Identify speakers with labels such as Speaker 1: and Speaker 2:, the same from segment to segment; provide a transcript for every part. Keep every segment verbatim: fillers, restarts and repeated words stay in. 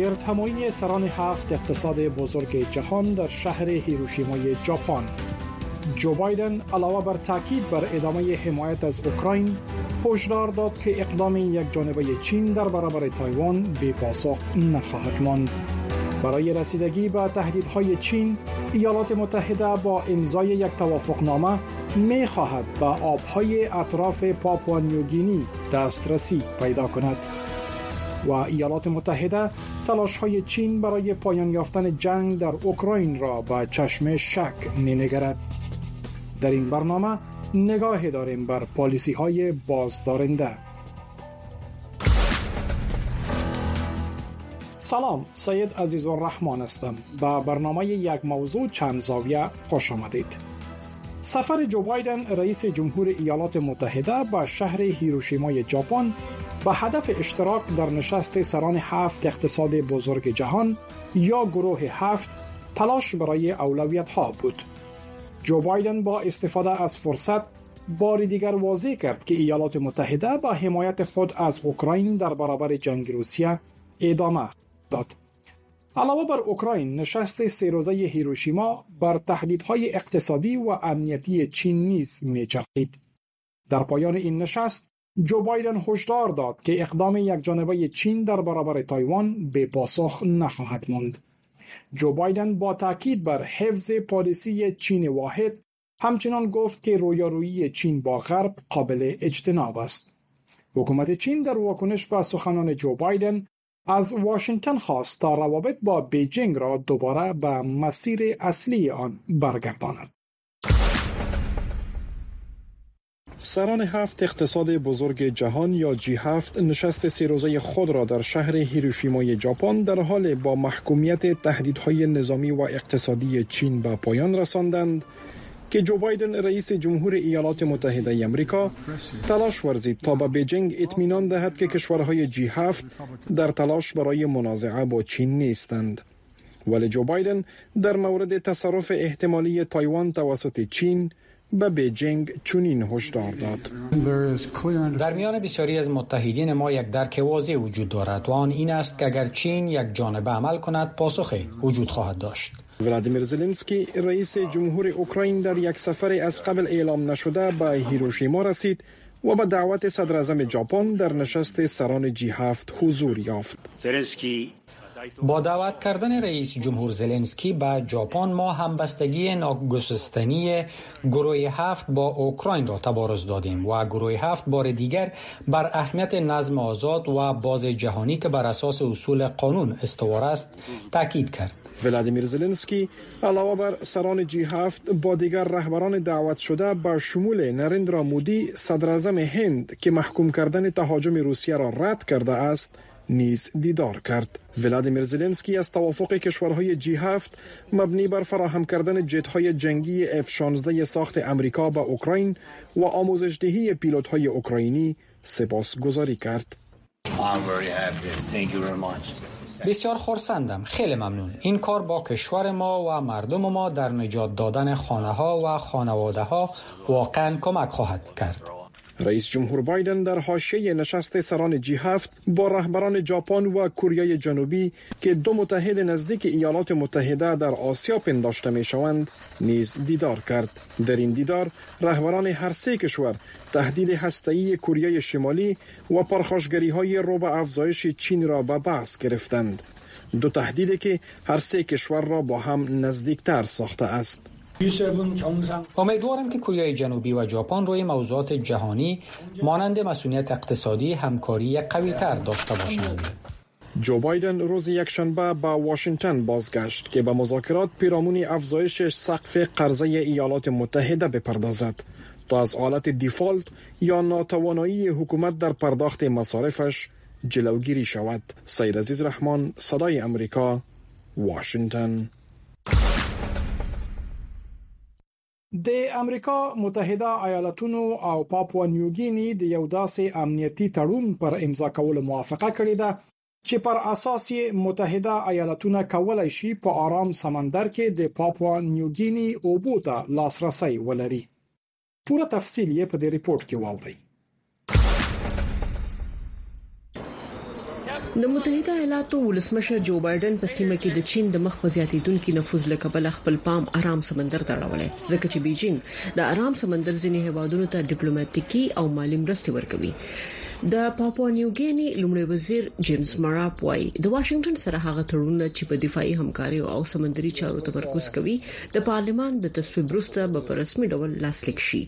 Speaker 1: گردهمایی سران هفت اقتصاد بزرگ جهان در شهر هیروشیمای ژاپن. جو بایدن علاوه بر تاکید بر ادامه حمایت از اوکراین، هشدار داد که اقدام یک جانبه چین در برابر تایوان بی پاسخ نخواهد ماند. برای رسیدگی به تهدیدهای چین، ایالات متحده با امضای یک توافقنامه می خواهد به آبهای اطراف پاپوا نیوگینی دسترسی پیدا کند و ایالات متحده تلاش‌های چین برای پایان یافتن جنگ در اوکراین را با چشم شک می‌نگرد. در این برنامه نگاه داریم بر پالیسی‌های بازدارنده. سلام، سید عزیزالرحمن هستم. به برنامه یک موضوع چند زاویه خوش آمدید. سفر جو بایدن رئیس جمهور ایالات متحده به شهر هیروشیمای ژاپن به هدف اشتراک در نشست سران هفت اقتصاد بزرگ جهان یا گروه هفت تلاش برای اولویت‌ها بود. جو بایدن با استفاده از فرصت بار دیگر واضح کرد که ایالات متحده با حمایت خود از اوکراین در برابر جنگ روسیه ادامه داد. علاوه بر اوکراین، نشست سه روزه هیروشیما بر تهدیدهای اقتصادی و امنیتی چین نیز می‌چرخید. در پایان این نشست، جو بایدن هشدار داد که اقدام یک جانبه چین در برابر تایوان بی پاسخ نخواهد ماند. جو بایدن با تاکید بر حفظ پالیسی چین واحد همچنان گفت که رویارویی چین با غرب قابل اجتناب است. حکومت چین در واکنش به سخنان جو بایدن از واشنگتن خواست تا روابط با بیجینگ را دوباره به مسیر اصلی آن برگرداند. سران هفت اقتصاد بزرگ جهان یا جی هفت نشست سه روزه خود را در شهر هیروشیمای ژاپن در حال با محکومیت تهدیدهای نظامی و اقتصادی چین به پایان رساندند که جو بایدن رئیس جمهور ایالات متحده آمریکا تلاش ورزید تا به بیجینگ اطمینان دهد که کشورهای جی هفت در تلاش برای منازعه با چین نیستند. ولی جو بایدن در مورد تصرف احتمالی تایوان توسط چین به بیجینگ چنین هشدار داد:
Speaker 2: در میان بسیاری از متحدین ما یک درک واضح وجود دارد و آن این است که اگر چین یک جانبه عمل کند، پاسخی وجود خواهد داشت.
Speaker 1: ولادیمیر زلنسکی رئیس جمهور اوکراین در یک سفر از قبل اعلام نشده به هیروشیما رسید و به دعوت صدر اعظم ژاپن در نشست سران جی هفت حضور یافت.
Speaker 2: زلنسکی با دعوت کردن رئیس جمهور زلنسکی به ژاپن، ما همبستگی ناگسستنی گروه هفت با اوکراین را تبارز دادیم و گروه هفت بار دیگر بر اهمیت نظم آزاد و باز جهانی که بر اساس اصول قانون استوار است تاکید کرد.
Speaker 1: ولادیمیر زلنسکی علاوه بر سران جی هفت با دیگر رهبران دعوت شده با شمول نریندرا مودی صدر اعظم هند که محکوم کردن تهاجم روسیه را رد کرده است نیز دیدار کرد. ولادیمیر زلنسکی از توافق کشورهای جی هفت مبنی بر فراهم کردن جت‌های جنگی اف شانزده ساخت امریکا به اوکراین و آموزش‌دهی پیلوت‌های اوکراینی سپاسگزاری کرد.
Speaker 2: بسیار خرسندم، خیلی ممنون. این کار با کشور ما و مردم ما در نجات دادن خانه‌ها و خانواده‌ها واقعاً کمک خواهد کرد.
Speaker 1: رئیس جمهور بایدن در حاشیه نشست سران جی هفت با رهبران ژاپن و کره جنوبی که دو متحد نزدیک ایالات متحده در آسیا پنداشته می‌شوند نیز دیدار کرد. در این دیدار رهبران هر سه کشور تهدید هسته‌ای کره شمالی و پرخاشگری‌های رو به افزایش چین را به بحث گرفتند. دو تهدیدی که هر سه کشور را با هم نزدیکتر ساخته است.
Speaker 2: امیدوارم که کره جنوبی و ژاپن روی موضوعات جهانی مانند مسئولیت اقتصادی همکاری قوی‌تر داشته باشند.
Speaker 1: جو بایدن روز یکشنبه به واشنگتن بازگشت که به مذاکرات پیرامون افزایش سقف قرضه ایالات متحده بپردازد تا از حالت دیفالت یا ناتوانایی حکومت در پرداخت مصارفش جلوگیری شود. سید عزیزالرحمن، صدای امریکا، واشنگتن. د امریکا متحده ایالاتونو او پاپوا نیوګینی د یو داسې امنیتي تړون پر امضا کولو موافقه کړې ده چې پر اساس یې متحده ایالاتونه کولای شي په آرام سمندر کې د پاپوا نیوګینی اوبو ته لاسرسي ولري. پوره تفصیل یې په دې ریپورت کې واورئ.
Speaker 3: د متحده ایالاتو ولسمشر جو بایدن په سیمه کې د چین د مخ په زیاتیدونکو نفوذ له کبله خپل پام آرام سمندر ته اړولې ځکه چې بیجینګ د آرام سمندر ځینې هیوادونو ته ډیپلوماټیکي او مالی مرستې ورکوي. د پاپوا نیوګینی لومړي وزیر جیمز ماراپ وايي د واشنگټن سره هغه تړونونه چې په دفاعي همکاري او سمندري چارو تمرکز کوي د پارلمان د تصویب وروسته په رسمي ډول لاسلیک شي.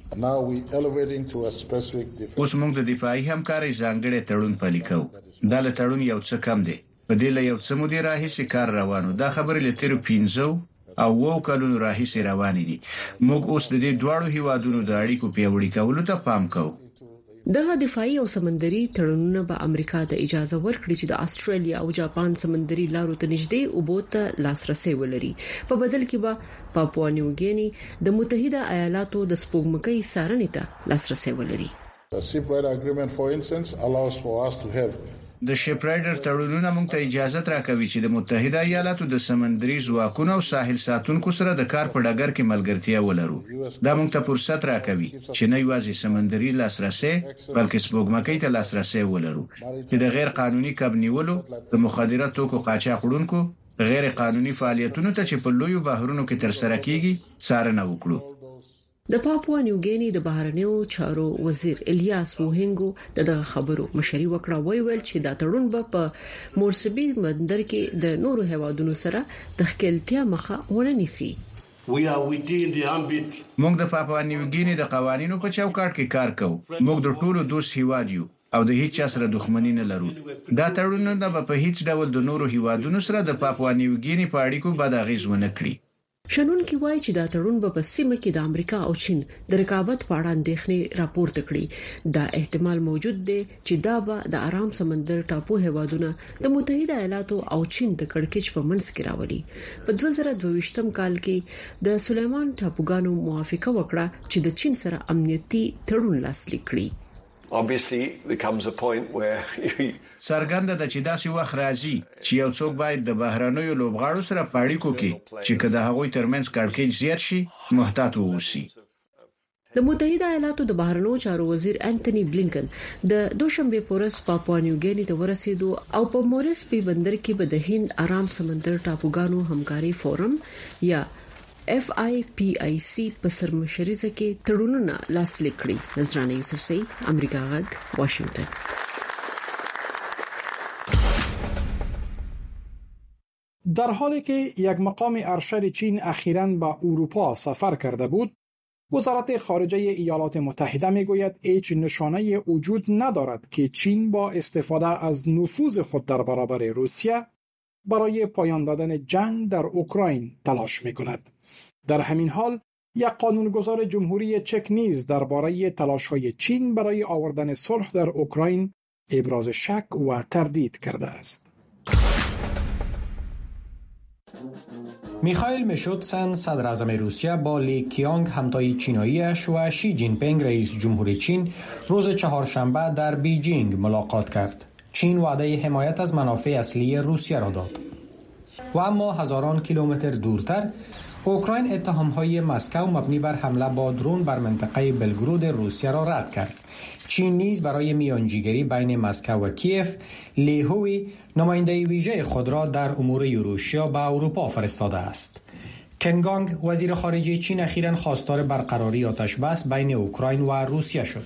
Speaker 4: اوس موږ د دفاعي همکاري ځانګړي تړون پلي کوو. دا له تړون یو څه کم دی. په دې له یو څه مو دی راهیسي کار روانو. دا خبرې له تیر پینځو او وو کلونو راهیسي روانې دي. موږ اوس د دې دواړو هیوادونو د اړیکو پیاوړي کولو ته پام کوو.
Speaker 3: دغه دفاعي او سمندري تړونونه به امریکا ته اجازه ورکړي چې د استرالیا او جاپان سمندري لارو ته نږدې اوبو ته لاسرسي ولري. په بدل کې به پاپوا نیوګینی د متحده ایالاتو د سپوږمکۍ سارنې ته لاسرسي ولري.
Speaker 5: The Shipwright Agreement, for instance, allows for us to have
Speaker 4: د شپرایډر تړونونه موږ ته اجازه راکوي چې د متحده ایالاتو د سمندري ځواکونو او ساحل ساتونکو سره د کار په ډګر کې ملګرتیا ولرو. دا موږ ته فرصت راکوي چې نه یوازې سمندري لاسرسي بلکې سپوږمکۍ ته لاسرسي ولرو چې د غیر قانوني کب نیولو، د مخدره توکو قاچاق وړونکو، غیر قانوني فعالیتونو ته چې په لویو بحرونو کې تر سره کیږي څارنه وکړو.
Speaker 3: د پاپوا نیوګینی د بهرنیو چارو وزیر الیاس ووهنګو دغه خبرو مشري وکړه. وی ویل چې دا تړون به په مورسبي بندر کې د نورو هیوادونو سره د ښکېلتیا مخه ونیسي.
Speaker 4: موږ د پاپوا نیوګینی د قوانینو په چوکاټ کې کار کوو. موږ د ټولو دوست هیواد یو او د هیڅ چا سره دښمنی نه لرو. دا تړونونه به په هیڅ ډول د نورو هیوادونو سره د پاپوا نیوګینی په اړیکو بد اغیز ونه کړي.
Speaker 3: شنون کې وایي چې دا تړون به په سیمه کې د امریکا او چین د رقابت په اړه اندېښنې راپورته کړي. دا احتمال موجود دی چې دا به د آرام سمندر ټاپو هیوادونه د متحده ایالاتو او چین د کړکېچ په منځ کې راولي. په دوه زره دوه ویشتم کال کې د سلیمان ټاپوګانو موافقه وکړه چې د چین سره امنیتي تړون لاسلیک کړي.
Speaker 6: Obviously there comes a point where
Speaker 4: سرګند ده چې داسې وخت راځي چې یو څوک باید د بهرنیو لوبغاړو سره پاړیکو کې چې کله هغوی ترمنځ کړکېچ زیات شي محتاط اوسي.
Speaker 3: د متحده ایالاتو د بهرنیو چارو وزیر انټونی بلینکن د دوشنبه پورس پاپوا نیوګینی ته ورسېدو او په مورسبي بندر کې به د هند آرام سمندر ټاپوګانو همکاري فورم یا اف آی پی آی سی په سرمشريزه کې تړونونه لاسلیک کړي. نذرانه یوسفزئی، امریکا غږ، واشنگتن.
Speaker 1: در حالی که یک مقام ارشد چین اخیراً به اروپا سفر کرده بود، وزارت خارجه ایالات متحده میگوید هیچ نشانه وجود ندارد که چین با استفاده از نفوذ خود در برابر روسیه برای پایان دادن جنگ در اوکراین تلاش میکند. در همین حال یک قانونگذار جمهوری چک نیز درباره تلاش‌های چین برای آوردن صلح در اوکراین ابراز شک و تردید کرده است.
Speaker 2: میخائیل میشودسن صدر اعظم روسیه با لی کیانگ همتای چیناییش و شی جین پینگ رئیس جمهور چین روز چهارشنبه در بیجینگ ملاقات کرد. چین وعده حمایت از منافع اصلی روسیه را داد. و اما هزاران کیلومتر دورتر اوکراین اتهام‌های مسکو مبنی بر حمله با درون بر منطقه بلگرود روسیه را رد کرد. چین نیز برای میانجیگری بین مسکو و کیف لی هوی نماینده ویژه خود را در امور یوروشیا به اروپا فرستاده است. کنگانگ وزیر خارجه چین اخیراً خواستار برقراری آتش‌بس بین اوکراین و روسیه شد.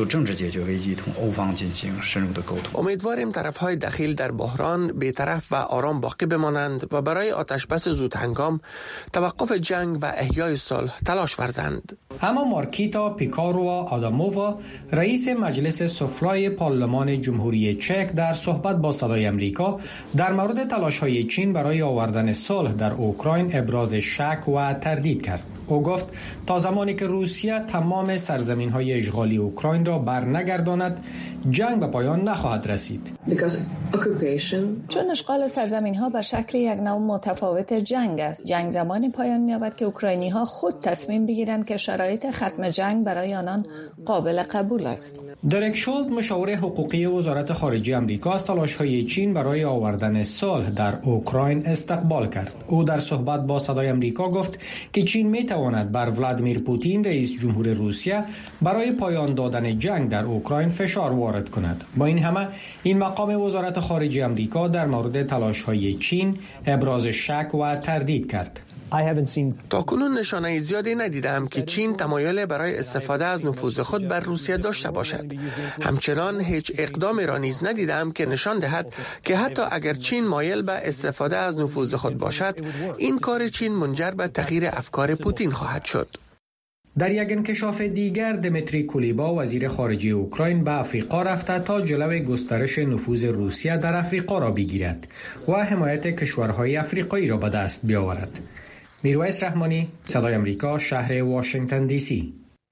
Speaker 7: امیدواریم طرف‌های دخیل در بحران بی‌طرف و آرام باقی بمانند و برای آتشبس زود هنگام، توقف جنگ و احیای صلح تلاش ورزند.
Speaker 2: اما مارکیتا پیکاروا آدامووا رئیس مجلس سفلای پارلمان جمهوری چک در صحبت با صدای امریکا در مورد تلاش‌های چین برای آوردن صلح در اوکراین ابراز شک و تردید کرد. او گفت تا زمانی که روسیه تمام سرزمین‌های اشغالی اوکراین را برنگرداند جنگ به پایان نخواهد رسید.
Speaker 8: چون اشغال سرزمین‌ها بر شکل یک نوع متفاوت جنگ است. جنگ زمانی پایان می‌یابد که اوکراینی‌ها خود تصمیم بگیرند که شرایط ختم جنگ برای آنان قابل قبول است.
Speaker 2: درک شولد مشاور حقوقی وزارت خارجه آمریکا از تلاش‌های چین برای آوردن صلح در اوکراین استقبال کرد. او در صحبت با صدای آمریکا گفت که چین می‌تواند تواند بر ولادیمیر پوتین رئیس جمهور روسیه برای پایان دادن جنگ در اوکراین فشار وارد کند. با این همه این مقام وزارت خارجه آمریکا در مورد تلاش‌های چین ابراز شک و تردید کرد.
Speaker 7: تا کنون نشانه زیادی ندیدم که چین تمایل برای استفاده از نفوذ خود بر روسیه داشته باشد. همچنان هیچ اقدامی را نیز ندیدم که نشان دهد که حتی اگر چین مایل به استفاده از نفوذ خود باشد، این کار چین منجر به تغییر افکار پوتین خواهد شد.
Speaker 2: در یک انکشاف دیگر دمیتری کولیبا وزیر خارجه اوکراین به افریقا رفته تا جلوی گسترش نفوذ روسیه در افریقا را بگیرد و حمایت کشورهای افریقایی را به دست بیاورد. میرویس رحمانی، صدای امریکا، شهر واشنگتن دی سی.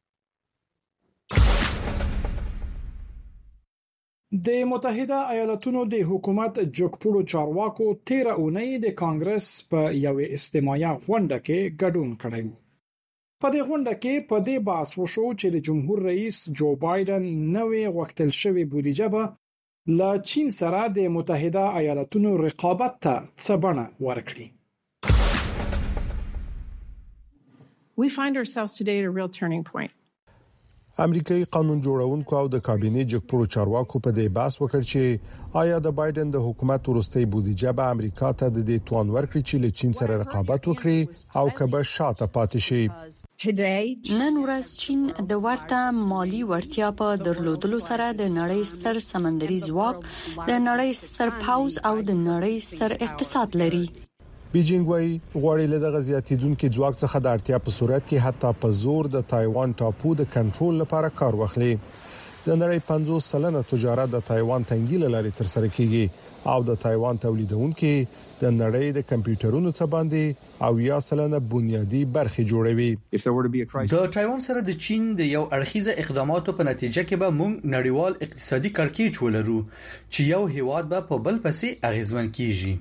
Speaker 1: د متحده ایالاتونو د حکومت جګپوړو چارواکو تیر اونۍ د کانګرس په یو استماعي غونډه کې ګډون کړی و. په دې غونډه کې په دې بحث وشو چې د جمهور رئیس جو بایدن نوې غوښتل شوې بودیجه به له چین سره د متحده ایالاتونو رقابت ته څه بڼه ورکړي.
Speaker 9: We find ourselves today at a real turning point.
Speaker 10: امریکایي قانون جوړونکو او د کابینې جګپوړو چارواکو په دې بحث وکړ چې آیا د بایدن د حکومت وروستۍ بودیجه به امریکا ته د دې توان ورکړي چې له چین سره رقابت وکړي او کبه شاته پاتې شي.
Speaker 11: نن ورځ چین د ورته مالی وړتیا په درلودلو سره د نړۍ ستر سمندري ځواک، د نړۍ ستر پوځ او د نړۍ ستر اقتصاد لري.
Speaker 10: بیجینګ وايي غواړي له دغه زیاتیدونکو ځواک څخه د اړتیا په صورت کې حتی په زور د تایوان ټاپو د کنټرول لپاره کار واخلي. د نړۍ پنځوس سلنه تجارت د تایوان تنګي لاري تر سره کیږي او د تایوان تولیدونکو د نړۍ د کمپیوټرونو څخه باندې او یا سلنه بنیادی برخې جوړوي.
Speaker 12: د تایوان سره د چین د یو اړخیزه اقداماتو په نتیجه کې به موږ نړیوال اقتصادي کړکېچ ولرو چې یو هیواد به په بل پسې اغیزمن کیږي.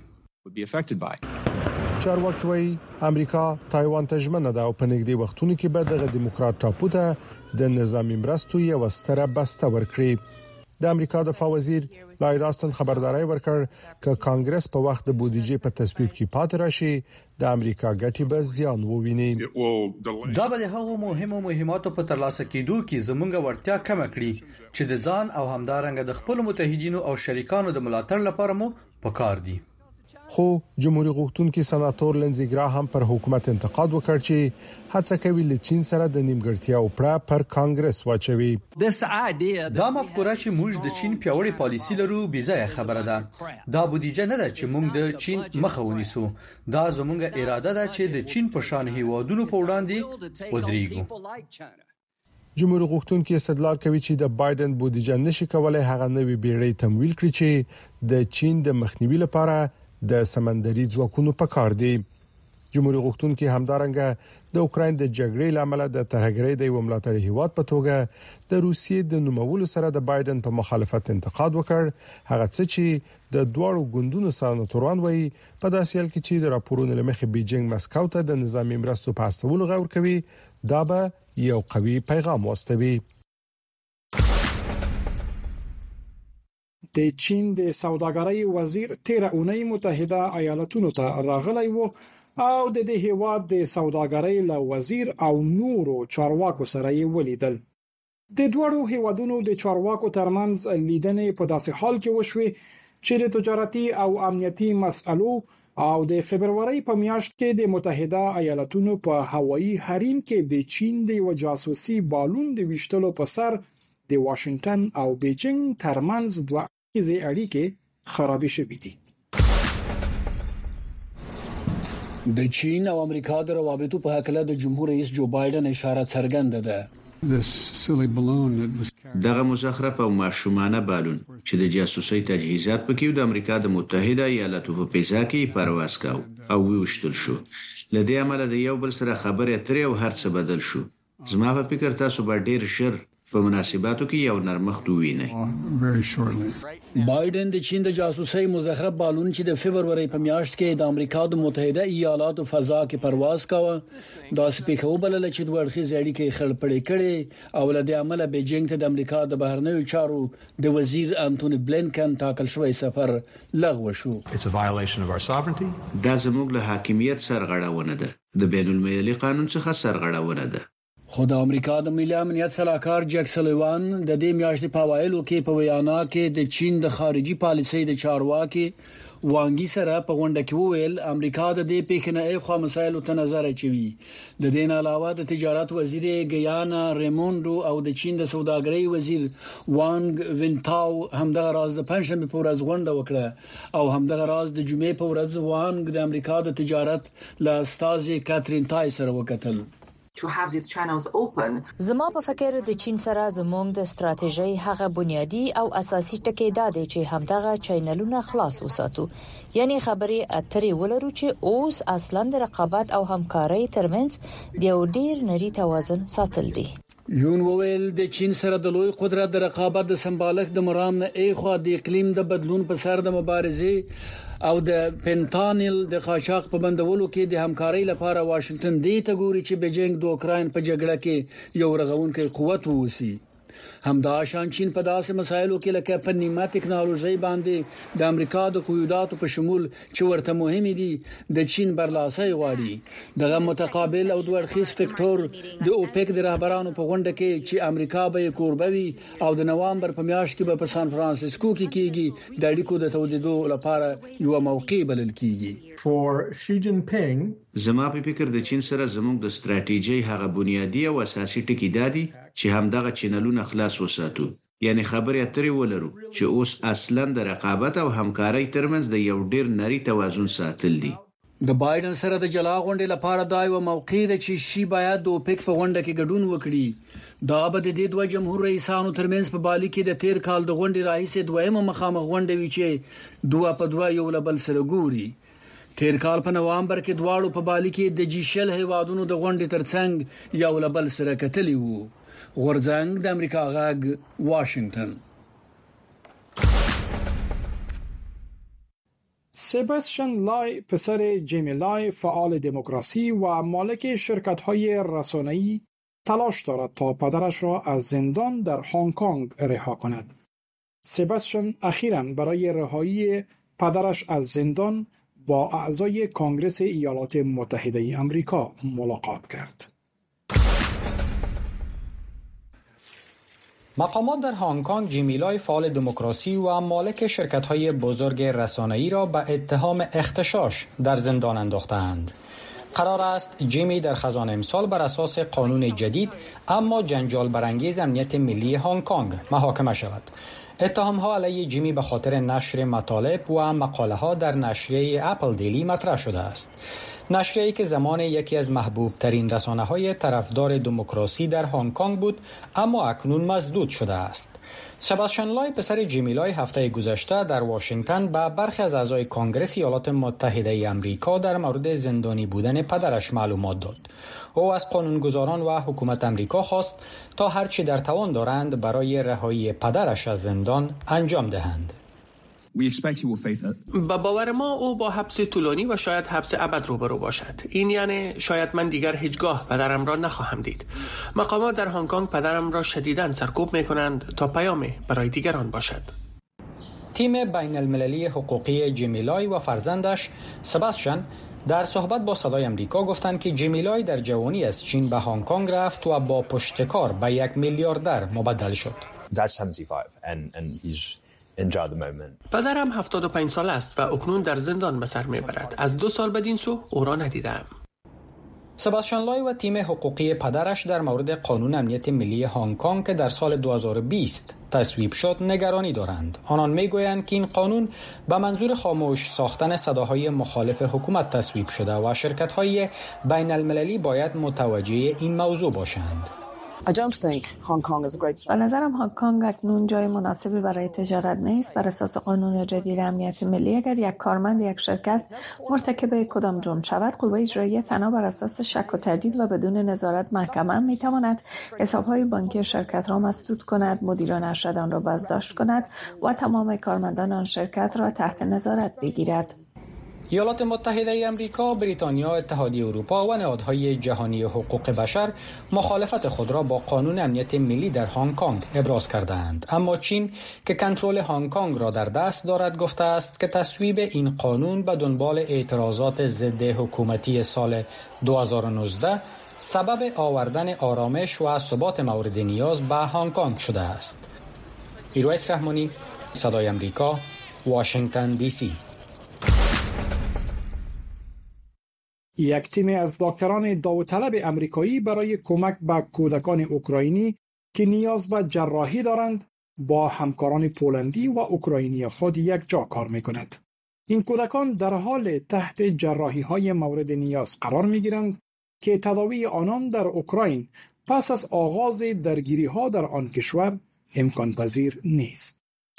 Speaker 10: چارواکي وايي امریکا تایوان ته ژمنه ده او په نږدې وختونو کې به د دیموکرات ټاپو ته د نظامی مرستو یو ستره بسته ورکړي. د امریکا دفاع وزیر لایډ آستن خبرداري ورکړ چې کانګرس په وخت د بودیجې په تصویب کې پاتې راشي د امریکا ګټې به زیان وویني.
Speaker 12: دا به د هغو مهمو مهماتو په ترلاسه کېدو کې زموږ ورتیا کم کړي چې د ځان او همدارنګه د خپل متحدینو او شریکانو د ملاتړ لپاره مو پکار دي.
Speaker 10: خو جمهوریت غوښتونکي سناتور لنزي ګراهام پر حکومت انتقاد وکړ چې هڅه کوي له چین سره د نیمګړتیا او پړه پر کانګرس واچوي.
Speaker 12: دا مفکوره چې موږ د چین پیاوړی پالیسی لرو بيځای خبره ده. دا بودیجه نه ده چې موږ د چین مخه ونیسو. دا زموږ اراده ده چې د چین په شان هیوادونو په وړاندې ودرېږو.
Speaker 10: جمهوریت غوښتونکي استدلال کوي چې د بایدن بودیجه نشي کولای هغه نوې بیړۍ تمویل کړي چې د چین د مخنیوي لپاره د سمندري ځواکونو په کار دي. جمهوریت غوښتونکي همدارنګه د اوکراین د جګړې لامل د ترهګرۍ د یو ملاتړي هیواد په توګه د روسیې د نومولو سره د بایدن په مخالفت انتقاد وکړ. هغه څه چې د دوړو ګوندونو سناتوران وایي په داسې حال کې چې د راپورونو لمخې بیجینګ مسکو ته د نظامی مرستو په استولو غوړ کوي دا به یو قوي پیغام واستوي.
Speaker 1: د چین د سوداګرۍ وزیر تیر اونۍ متحده ایالاتونو ته راغلی وو او د دې هیواد د سوداګرۍ له وزیر او نورو چارواکو سره یې ولیدل. د دوړو هیوادونو د چارواکو ترمنځ لیدنې په داسې حال کې وشوي چې د تجارتي او امنیتي مسئلو او د فبرवरी په میاشت کې د متحده ایالاتونو په هوایي حریم کې د چین د یو جاسوسي بالون د وشتلو په سر د واشنگټن او بیجینګ ترمنځ دوه کیزې اړیکې خرابې شوې دي.
Speaker 13: د چین او امریکا د روابطو په حق له د جمهور رئیس جو بایدن اشاره څرګنده ده.
Speaker 4: دغه مزخرف او ماشومانه بالون چې د جاسوسي تجهیزات پکې د امریکا د متحده ایالاتو په فضا کې پرواز کاوه او وشتل شو. لدې عمل د یو بل سره خبرې اترې او هرڅه بدل شو. زما په فکر تاسو به ډیر ژر په مناسباتو کې یو نرمښت وویني.
Speaker 13: بایدن د چین د جاسوسي مزخرف بالون چې د فبرवरी په میاشت کې د امریکا د متحده ایالاتو فضا کې پرواز کاوه دا سپیکو بلل چې دوه اړخیز اړیکې خړپړې کړي او له دې عمله بیجینګ ته د امریکا د بهرنیو چارو د وزیر انټونی بلینکن ټاکل شوی سفر لغوه شو.
Speaker 4: دا زموږ له حاکمیت سرغړونه ده، د بین المللي قانون څخه سرغړونه ده.
Speaker 13: خو د امریکا د ملي امنیت سلاکار جک سلیوان د دې میاشتې په وایلو کې په ویانا کې د چین د خارجي پالیسۍ د چارواکي وانګي سره په غونډه کې وویل امریکا د دې پیښنې اخوا مسایلو ته نظر اچوي. د دې نه علاوه د تجارت وزیر ګیانا ریموندو او د چین د سوداګرۍ وزیر وانګ وینتاو همدغه راز د پنځمې په ورځ غونډه وکړه او همدغه راز د جمعې په ورځ وانګ د امریکا د تجارت له استاذ کاترین تای سره وکتل.
Speaker 14: to have these channels open.
Speaker 15: زما په فکر د چین سره زموږ د ستراتیژۍ هغه بنیادی او اساسي ټکی دا دی چې همدغه چینلونه خلاص وساتو. یعنی خبرې اترې ولرو چې اوس اصلا د رقابت او همکارۍ ترمنځ د یو ډیر نری توازن ساتل دي.
Speaker 13: یون وویل د چین سره د لوی قدرت د رقابت د سمبالښت د مرام نه ایخوا د اقلیم د بدلون په سر د مبارزې او د پنټانل د قاچاق په بندولو کې د همکارۍ لپاره واشنگټن دی ته ګوري چې بیجینګ د اوکراین په جګړه کې یو رغونکی قوت ووسی. همدا شان چین په داسې مسایلو کې لکه په نیمه ټکنالوژي باندې د امریکا د قیوداتو په شمول چې ورته مهم دي د چین برلاسي غواړي. دغه متقابل او دوه اړخیز فکټور د اوپک د رهبرانو په غونډه کې چې امریکا به کوربوي او د نوامبر په میاشت کې به په سان فرانسیسکو کې کیږي د اړیکو د تودیدو لپاره یو موقع بلل کیږي.
Speaker 16: For Xi Jinping
Speaker 4: زما په فکر د چین سره زموږ د ستراتیژۍ هغه بنیادی او اساسي ټکی دادي چې همدغه چینلونه خلاص وساتو. یعنی خبرې اترې ولرو چې اوس اصلا د رقابت او همکارۍ ترمنځ د یو ډیر نری توازن ساتل دي.
Speaker 13: د بایدن سره د جلا غونډې لپاره دا یو موقع ده چې شي باید د اوپک په غونډه کې ګډون وکړي. دا به د دوه جمهور رئیسانو ترمنځ په بالي کې د تیر کال د غونډې راهیسې دویمه مخامخ غونډه وي چې دوه په دوه یو لبل سره ګوري. تیر کال په نوامبر کې دواړو په بالي کې د جیشل هیوادونو د غونډې ترڅنګ یو لبل سره کتلی وو. غورځنګ د امریکا غاګ واشنگټن.
Speaker 1: سباستیان لای پسر جیمی لای فعال دموکراسی و مالک شرکت‌های رسانه‌ای تلاش دارد تا پدرش را از زندان در هنگ کنگ رها کند. سباستیان اخیراً برای رهایی پدرش از زندان با اعضای کنگره ایالات متحده آمریکا ملاقات کرد.
Speaker 2: مقامات در هنگ کنگ جیمی لای فعال دموکراسی و مالک شرکت‌های بزرگ رسانه‌ای را به اتهام اغتشاش در زندان انداختند. قرار است جیمی در خزان امسال بر اساس قانون جدید اما جنجال برانگیز امنیت ملی هنگ کنگ محاکمه شود. اتهام‌ها علیه جیمی به خاطر نشر مطالب و مقاله‌ها در نشریه اپل دیلی مطرح شده است. نشریه‌ای که زمان یکی از محبوب ترین رسانه‌های طرفدار دموکراسی در هنگ کنگ بود اما اکنون مسدود شده است. سباستیان لای پسر جیمی لای هفته گذشته در واشنگتن به برخی از اعضای کنگره ایالات متحده آمریکا در مورد زندانی بودن پدرش معلومات داد. او از قانونگذاران و حکومت آمریکا خواست تا هر چی در توان دارند برای رهایی پدرش از زندان انجام دهند.
Speaker 7: با باور ما او با حبس طولانی و شاید حبس ابد روبرو باشد. این یعنی شاید من دیگر هیچگاه پدرم را نخواهم دید. مقامات در هنگ کنگ پدرم را شدیداً سرکوب می‌کنند تا پیام برای دیگران باشد.
Speaker 2: تیم بین المللی حقوقی جیمی لای و فرزندش سباستیان در صحبت با صدای آمریکا گفتند که جیمی لای در جوانی از چین به هنگ کنگ رفت و با پشتکار به یک میلیاردر مبدل شد.
Speaker 7: پدرم هفتاد و پنج سال است و اکنون در زندان به سر میبرد. از دو سال بدین سو او را ندیدم.
Speaker 2: سباستیان لای و تیم حقوقی پدرش در مورد قانون امنیت ملی هنگ کنگ که در سال دو هزار و بیست تصویب شد نگرانی دارند. آنان میگویند که این قانون به منظور خاموش ساختن صداهای مخالف حکومت تصویب شده و شرکت‌های بین المللی باید متوجه این موضوع باشند.
Speaker 17: I don't think Hong Kong is a great.
Speaker 8: به نظرم هنگ کنگ اکنون جای مناسبی برای تجارت نیست. بر اساس قانون جدید امنیت ملی اگر یک کارمند یک شرکت مرتکب کدام جرم شود، قوه اجراییه تنها بر اساس شک و تردید و بدون نظارت محکمه می تواند حساب‌های بانکی شرکت را مسدود کند، مدیران ارشد آن را بازداشت کند و تمام کارمندان آن شرکت را تحت نظارت بگیرد.
Speaker 2: ایالات متحده آمریکا، بریتانیا، اتحادیه اروپا و نهادهای جهانی حقوق بشر مخالفت خود را با قانون امنیت ملی در هنگ کنگ ابراز کردند. اما چین که کنترل هنگ کنگ را در دست دارد گفته است که تصویب این قانون به دنبال اعتراضات ضد حکومتی سال دو هزار و نوزده سبب آوردن آرامش و ثبات مورد نیاز به هنگ کنگ شده است. ایرویس رحمانی، صدای آمریکا، واشنگتن دی سی.
Speaker 1: یک تیم از دکتران داوطلب امریکایی برای کمک به کودکان اوکراینی که نیاز به جراحی دارند با همکاران پولندی و اوکراینی خود یک جا کار می‌کند. این کودکان در حال تحت جراحی‌های مورد نیاز قرار می‌گیرند که تداوی آنان در اوکراین پس از آغاز درگیری‌ها در آن کشور امکان پذیر نیست.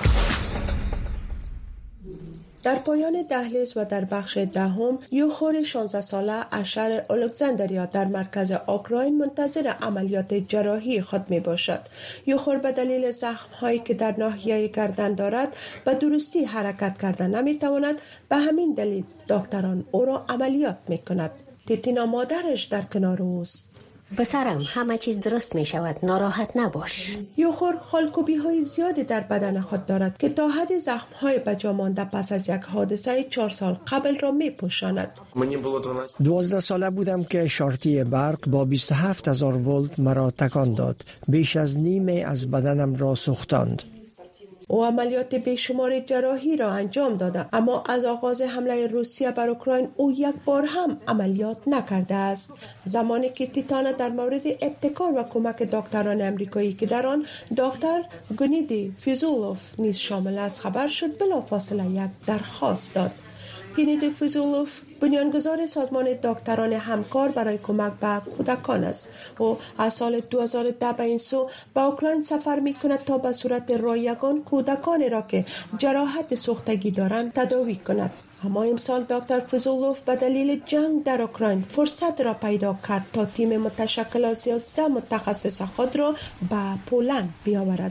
Speaker 18: در پایان دهلیز و در بخش دهم یوخور شانزده ساله اشر الکساندریا در مرکز اوکراین منتظر عملیات جراحی خود می باشد. یوخور به دلیل زخم‌هایی که در ناحیه گردن دارد به درستی حرکت کردن نمی تواند، به همین دلیل دکتران او را عملیات می کند. تیتینا مادرش در کنار اوست.
Speaker 19: پسرم همه چیز درست می شود، ناراحت نباش.
Speaker 18: یوخور خالکوبی های زیادی در بدن خود دارد که تا حد زخم های بجا مانده پس از یک حادثه چهار سال قبل را می پوشاند.
Speaker 20: دوازده ساله بودم که شارتی برق با بیست و هفت هزار ولت مرا تکان داد. بیش از نیمه از بدنم را سوختاند.
Speaker 18: او عملیات بیشمار جراحی را انجام داده، اما از آغاز حمله روسیه بر اوکراین او یک بار هم عملیات نکرده است. زمانی که تیتانا در مورد ابتکار و کمک دکتران امریکایی که در آن دکتر گنیدی فیزولوف نیز شامل است خبر شد، بلافاصله یک درخواست داد. گنیدی فیزولوف بنیانگذار سازمان دکتران همکار برای کمک به کودکان است. او از سال دو هزار و ده به این سو به اوکراین سفر می کند تا به صورت رایگان کودکان را که جراحت سوختگی دارند تداوی کند. اما امسال دکتر فیزولوف به دلیل جنگ در اوکراین فرصت را پیدا کرد تا تیم متشکل از یازده متخصص خود را به پولند بیاورد.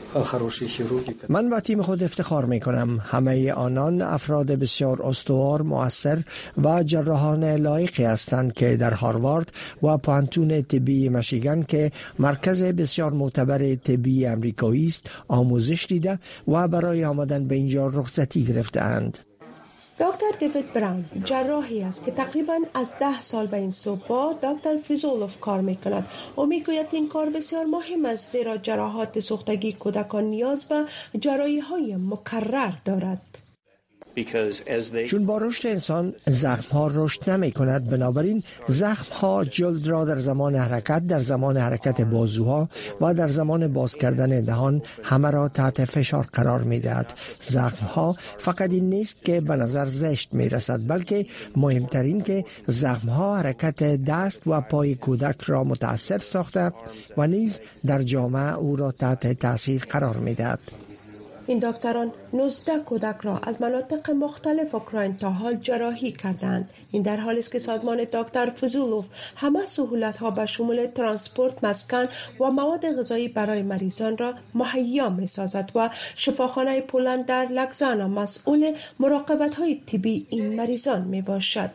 Speaker 20: من با تیم خود افتخار می کنم. همه آنان افراد بسیار استوار، مؤثر و جراحان لایقی هستند که در هاروارد و پانتون طبی میشیگان که مرکز بسیار معتبر طبی امریکایی است آموزش دیده و برای آمدن به اینجا رخصتی گرفته‌اند.
Speaker 18: دکتر دیوید براون جراحی است که تقریباً از ده سال به این سو با دکتر فیزولوف کار می کند. او می گوید این کار بسیار مهم است زیرا جراحات سوختگی کودکان نیاز به جراحی های مکرر دارد.
Speaker 20: چون با رشد انسان زخم ها رشد نمی کند، بنابراین زخم ها جلد را در زمان حرکت، در زمان حرکت بازوها و در زمان باز کردن دهان همه را تحت فشار قرار می دهد. زخم ها فقط این نیست که به نظر زشت می رسد، بلکه مهمترین که زخم ها حرکت دست و پای کودک را متاثر ساخته و نیز در جامعه او را تحت تاثیر قرار می دهد.
Speaker 18: این دکتران نوزده کودک را از مناطق مختلف اوکراین تا حال جراحی کردند. این در حالی است که سازمان دکتر فیزولوف همه سهولت‌ها به شمول ترانسپورت، مسکن و مواد غذایی برای مریضان را مهیا می‌سازد و شفاخانه پولند در لگزانا مسئول مراقبت‌های طبی این مریضان میباشد.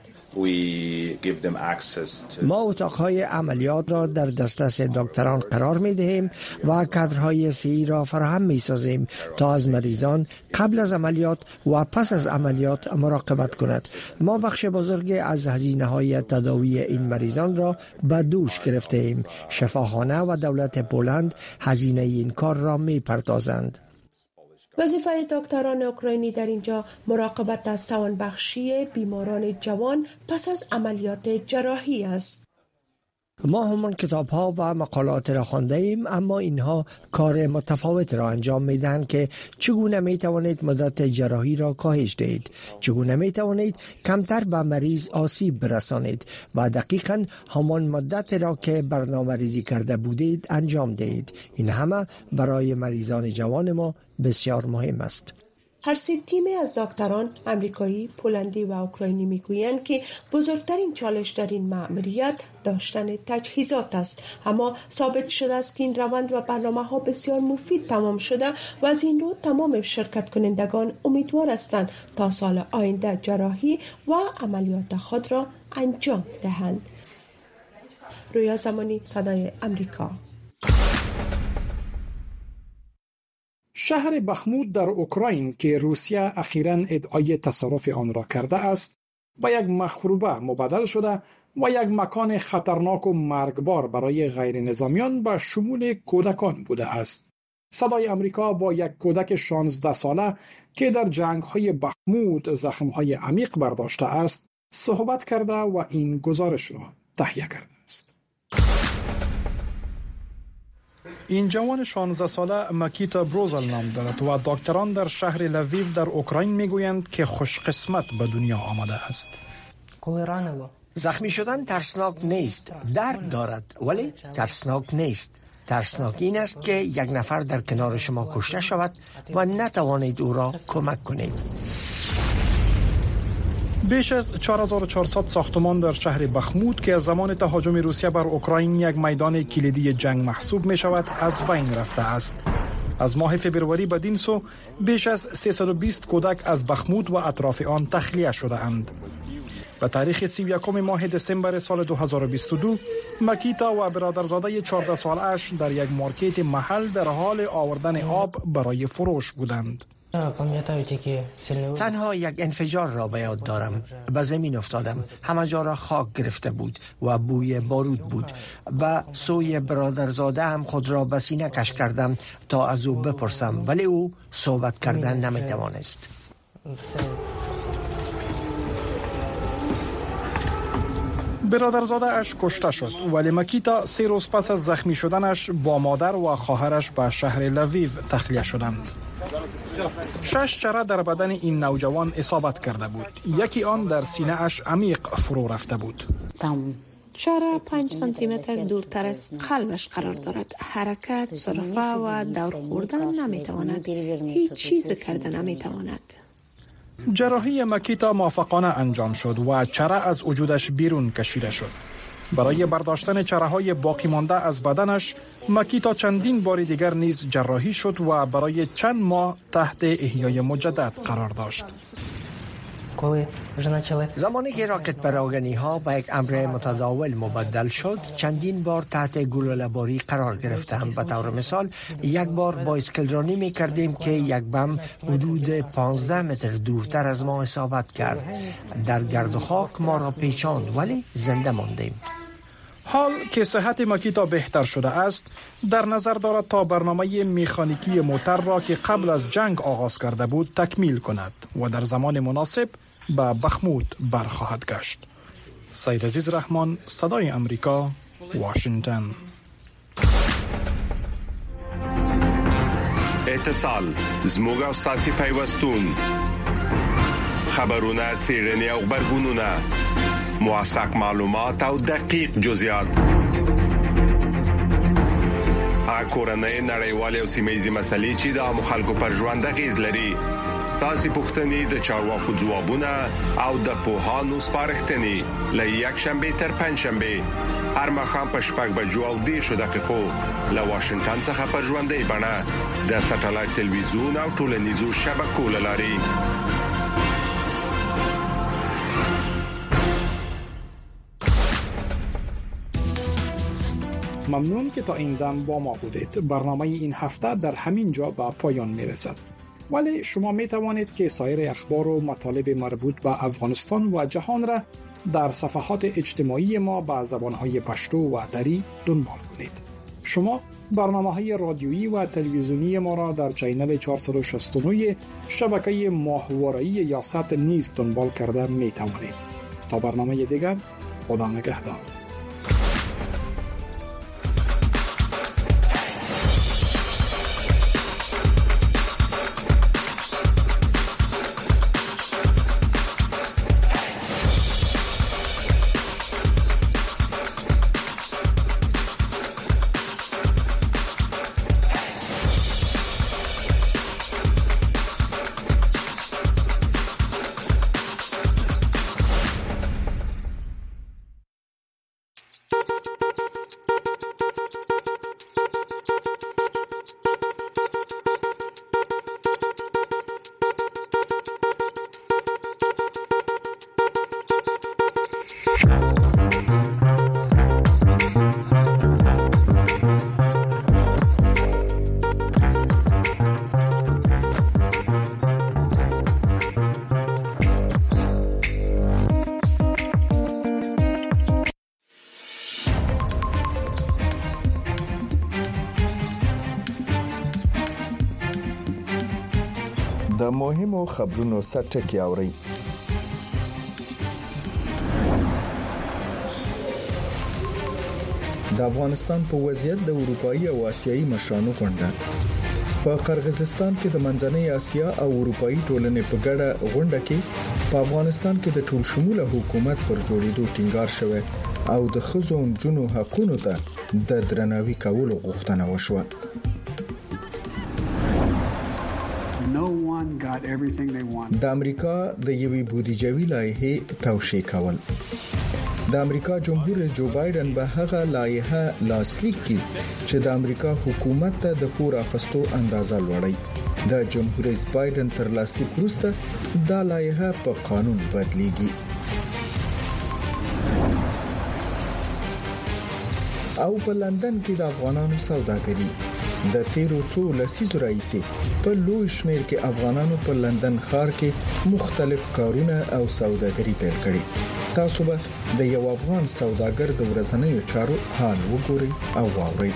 Speaker 20: ما اتاقهای عملیات را در دسترس دکتران قرار می دهیم و کادرهای سی را فراهم می سازیم تا از مریضان قبل از عملیات و پس از عملیات مراقبت کند. ما بخش بزرگی از هزینه های تداوی این مریضان را به دوش گرفته ایم. شفاخانه و دولت پولند هزینه این کار را می پردازند.
Speaker 18: وظیفه دکتران اوکراینی در اینجا مراقبت از توانبخشی بیماران جوان پس از عملیات جراحی است.
Speaker 20: ما همان کتاب ها و مقالات را خوانده ایم، اما اینها کار متفاوت را انجام می دهند که چگونه می توانید مدت جراحی را کاهش دهید، چگونه می توانید کمتر به مریض آسیب برسانید و دقیقاً همان مدت را که برنامه ریزی کرده بودید انجام دهید. این همه برای مریضان جوان ما بسیار مهم است.
Speaker 18: هر سه تیمی از دکتران امریکایی، پولندی و اوکراینی میگویند که بزرگترین چالش در این مأموریت داشتن تجهیزات است، اما ثابت شده است که این روند و برنامه ها بسیار مفید تمام شده و از این رو تمام شرکت کنندگان امیدوار هستند تا سال آینده جراحی و عملیات خود را انجام دهند. رویا زمانی، صدای امریکا.
Speaker 1: شهر بخموت در اوکراین که روسیه اخیراً ادعای تصرف آن را کرده است، با یک مخروبه مبدل شده و یک مکان خطرناک و مرگبار برای غیر نظامیان به شمول کودکان بوده است. صدای امریکا با یک کودک شانزده ساله که در جنگ‌های بخموت زخم‌های عمیق برداشته است، صحبت کرده و این گزارش را تهیه کرده است. این جوان شانزده ساله مکیتا بروزل نام دارد و دکتران در شهر لویو در اوکراین میگویند که خوش قسمت به دنیا آمده است.
Speaker 20: زخمی شدن ترسناک نیست، درد دارد ولی ترسناک نیست. ترسناک این است که یک نفر در کنار شما کشته شود و نتوانید او را کمک کنید.
Speaker 1: بیش از چهار هزار و چهارصد ساختمان در شهر بخموت که از زمان تهاجم روسیه بر اوکراین یک میدان کلیدی جنگ محسوب می شود از بین رفته است. از ماه فبروری بدین سو بیش از سیصد و بیست کودک از بخموت و اطراف آن تخلیه شده اند. به تاریخ سی و یکم ماه دسامبر سال دو هزار و بیست و دو مکیتا و برادرزاده چهارده سالش در یک مارکت محل در حال آوردن آب برای فروش بودند.
Speaker 20: تنها یک انفجار را به یاد دارم. به زمین افتادم، همه جا را خاک گرفته بود و بوی بارود بود. و سوی برادرزاده هم خود را به سینه کش کردم تا از او بپرسم، ولی او صحبت کردن نمی توانست.
Speaker 1: برادرزاده اش کشته شد، ولی مکیتا سه روز پس از زخمی شدنش با مادر و خواهرش به شهر لویو تخلیه شدند. شش چره در بدن این نوجوان اصابت کرده بود. یکی آن در سینه اش عمیق فرو رفته بود.
Speaker 21: چره پنج سانتی متر دورتر از قلبش قرار دارد. حرکت، صرفه و دور خوردن نمیتواند. هیچ چیز کرده نمیتواند.
Speaker 1: جراحی مکیتا موفقانه انجام شد و چره از وجودش بیرون کشیده شد. برای برداشتن چره های باقی مانده از بدنش مکیتا چندین بار دیگر نیز جراحی شد و برای چند ماه تحت احیای مجدد قرار داشت.
Speaker 20: زمانی که راکت پراگنی ها به یک امر متداول مبدل شد، چندین بار تحت گلوله‌باری قرار گرفتم. به طور مثال یک بار با اسکلرانی می کردیم که یک بم حدود پانزده متر دورتر از ما اصابت کرد. در گرد و خاک ما را پیچاند ولی زنده ماندیم.
Speaker 1: حال که صحت مکیتا بهتر شده است، در نظر دارد تا برنامه مکانیکی موتر را که قبل از جنگ آغاز کرده بود تکمیل کند و در زمان مناسب به بخموت برخواهد گشت. سید عزیز رحمان، صدای امریکا، واشنگتن.
Speaker 22: اتصال زموږ او ساسي پیوستون خبرونه څیړنې او خبرګونونه موثق معلومات او دقیق جزئیات اکورنۍ نړیوالې او سیمه‌یزې مسلې چې د عامو خلکو پر ژوند اغیز لري. ستاسو پوښتنې د چارواکو ځوابونه او د پوهانو سپارښتنې له یک شنبه تر پنځ شنبه هر مخام په شپږ بجو او دېرشو دقیقو له واشنگټن څخه پر ژوندۍ بڼه د ساتلایت تلویزیون او ټولنیزو شبکو له لارې.
Speaker 1: ممنون که تا این دم با ما بودید. برنامه این هفته در همین جا به پایان میرسد. ولی شما می توانید که سایر اخبار و مطالب مربوط به افغانستان و جهان را در صفحات اجتماعی ما به زبانهای پشتو و دری دنبال کنید. شما برنامه‌های رادیویی و تلویزیونی ما را در چینل چهارصد و شصت و نه شبکه ماهواره‌ای یاست نیز دنبال کرده می توانید. تا برنامه دیگر، خدا نگهدار.
Speaker 5: د مهمو خبرونو سرټکی اوري. د افغانستان په وضعیت د اروپאי او آسیایي مشرانو غونډه. په قرغیزستان کې د منځنۍ اسیا او اروپאי ټولنې په ګډه غونډه کې په افغانستان کې د ټول شموله حکومت پر جوړېدو ټینګار شوی او د ښځو او نجونو حقوقو ته د درناوي کولو غوښتنه وشوه. د امریکا د یوې بودیجوي لایحې توشیح کول. د امریکا جمهور رئیس جو بایدن به هغه لایحه لاسلیک کړي چې د امریکا حکومت ته د پور اخستو اندازه لوړوي. د جمهور رئیس بایدن تر لاسلیک وروسته دا لایحه په قانون بدلیږي. او په لندن کې د افغانانو سوداګري. د تیرو څو لسیزو راځي په لوی شمېر کې افغانانو په لندن ښار کې مختلف کارونه او سوداګري پیل کړې. تاسو به د یو افغان سوداګر د ورځنیو چارو حال وګورئ او واورئ.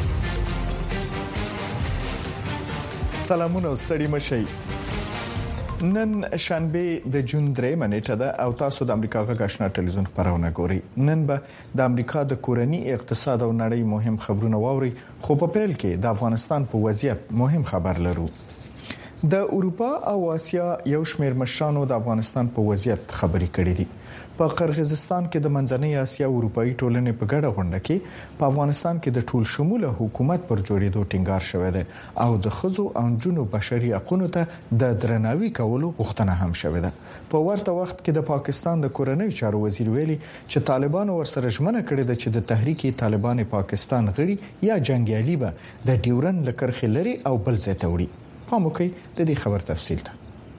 Speaker 5: سلامونه ستړي مشي. نن شنبه د جون درېمه نیټه ده او تاسو د امریکا غږ آشنا ټلویزیون خبرونه ګورئ. نن به د امریکا د کورنی اقتصاد او نړۍ مهم خبرونه واورئ، خو په پیل کې د افغانستان په وضعیت مهم خبر لرو. د اروپا او آسیا یو شمېر مشرانو د افغانستان په وضعیت خبرې کړې دي. په قرغیزستان کې د منځنۍ اسیا او اروپאי ټولنې په ګډه غونډه کې په افغانستان کې د ټول شموله حکومت پر جوړېدو ټینګار شوی دی او د ښځو او نجونو بشري حقوقو ته د درناوي کولو غوښتنه هم شوې ده. په ورته وخت کې د پاکستان د کورنۍ چارو وزیر ویلي چې طالبان ورسره ژمنه کړې ده چې د تحریک طالبان پاکستان غړي یا جنگیالي به د ډیورن لکرخي لري او بل ځای ته وړي. پاموکي د دې خبر تفصیل ته.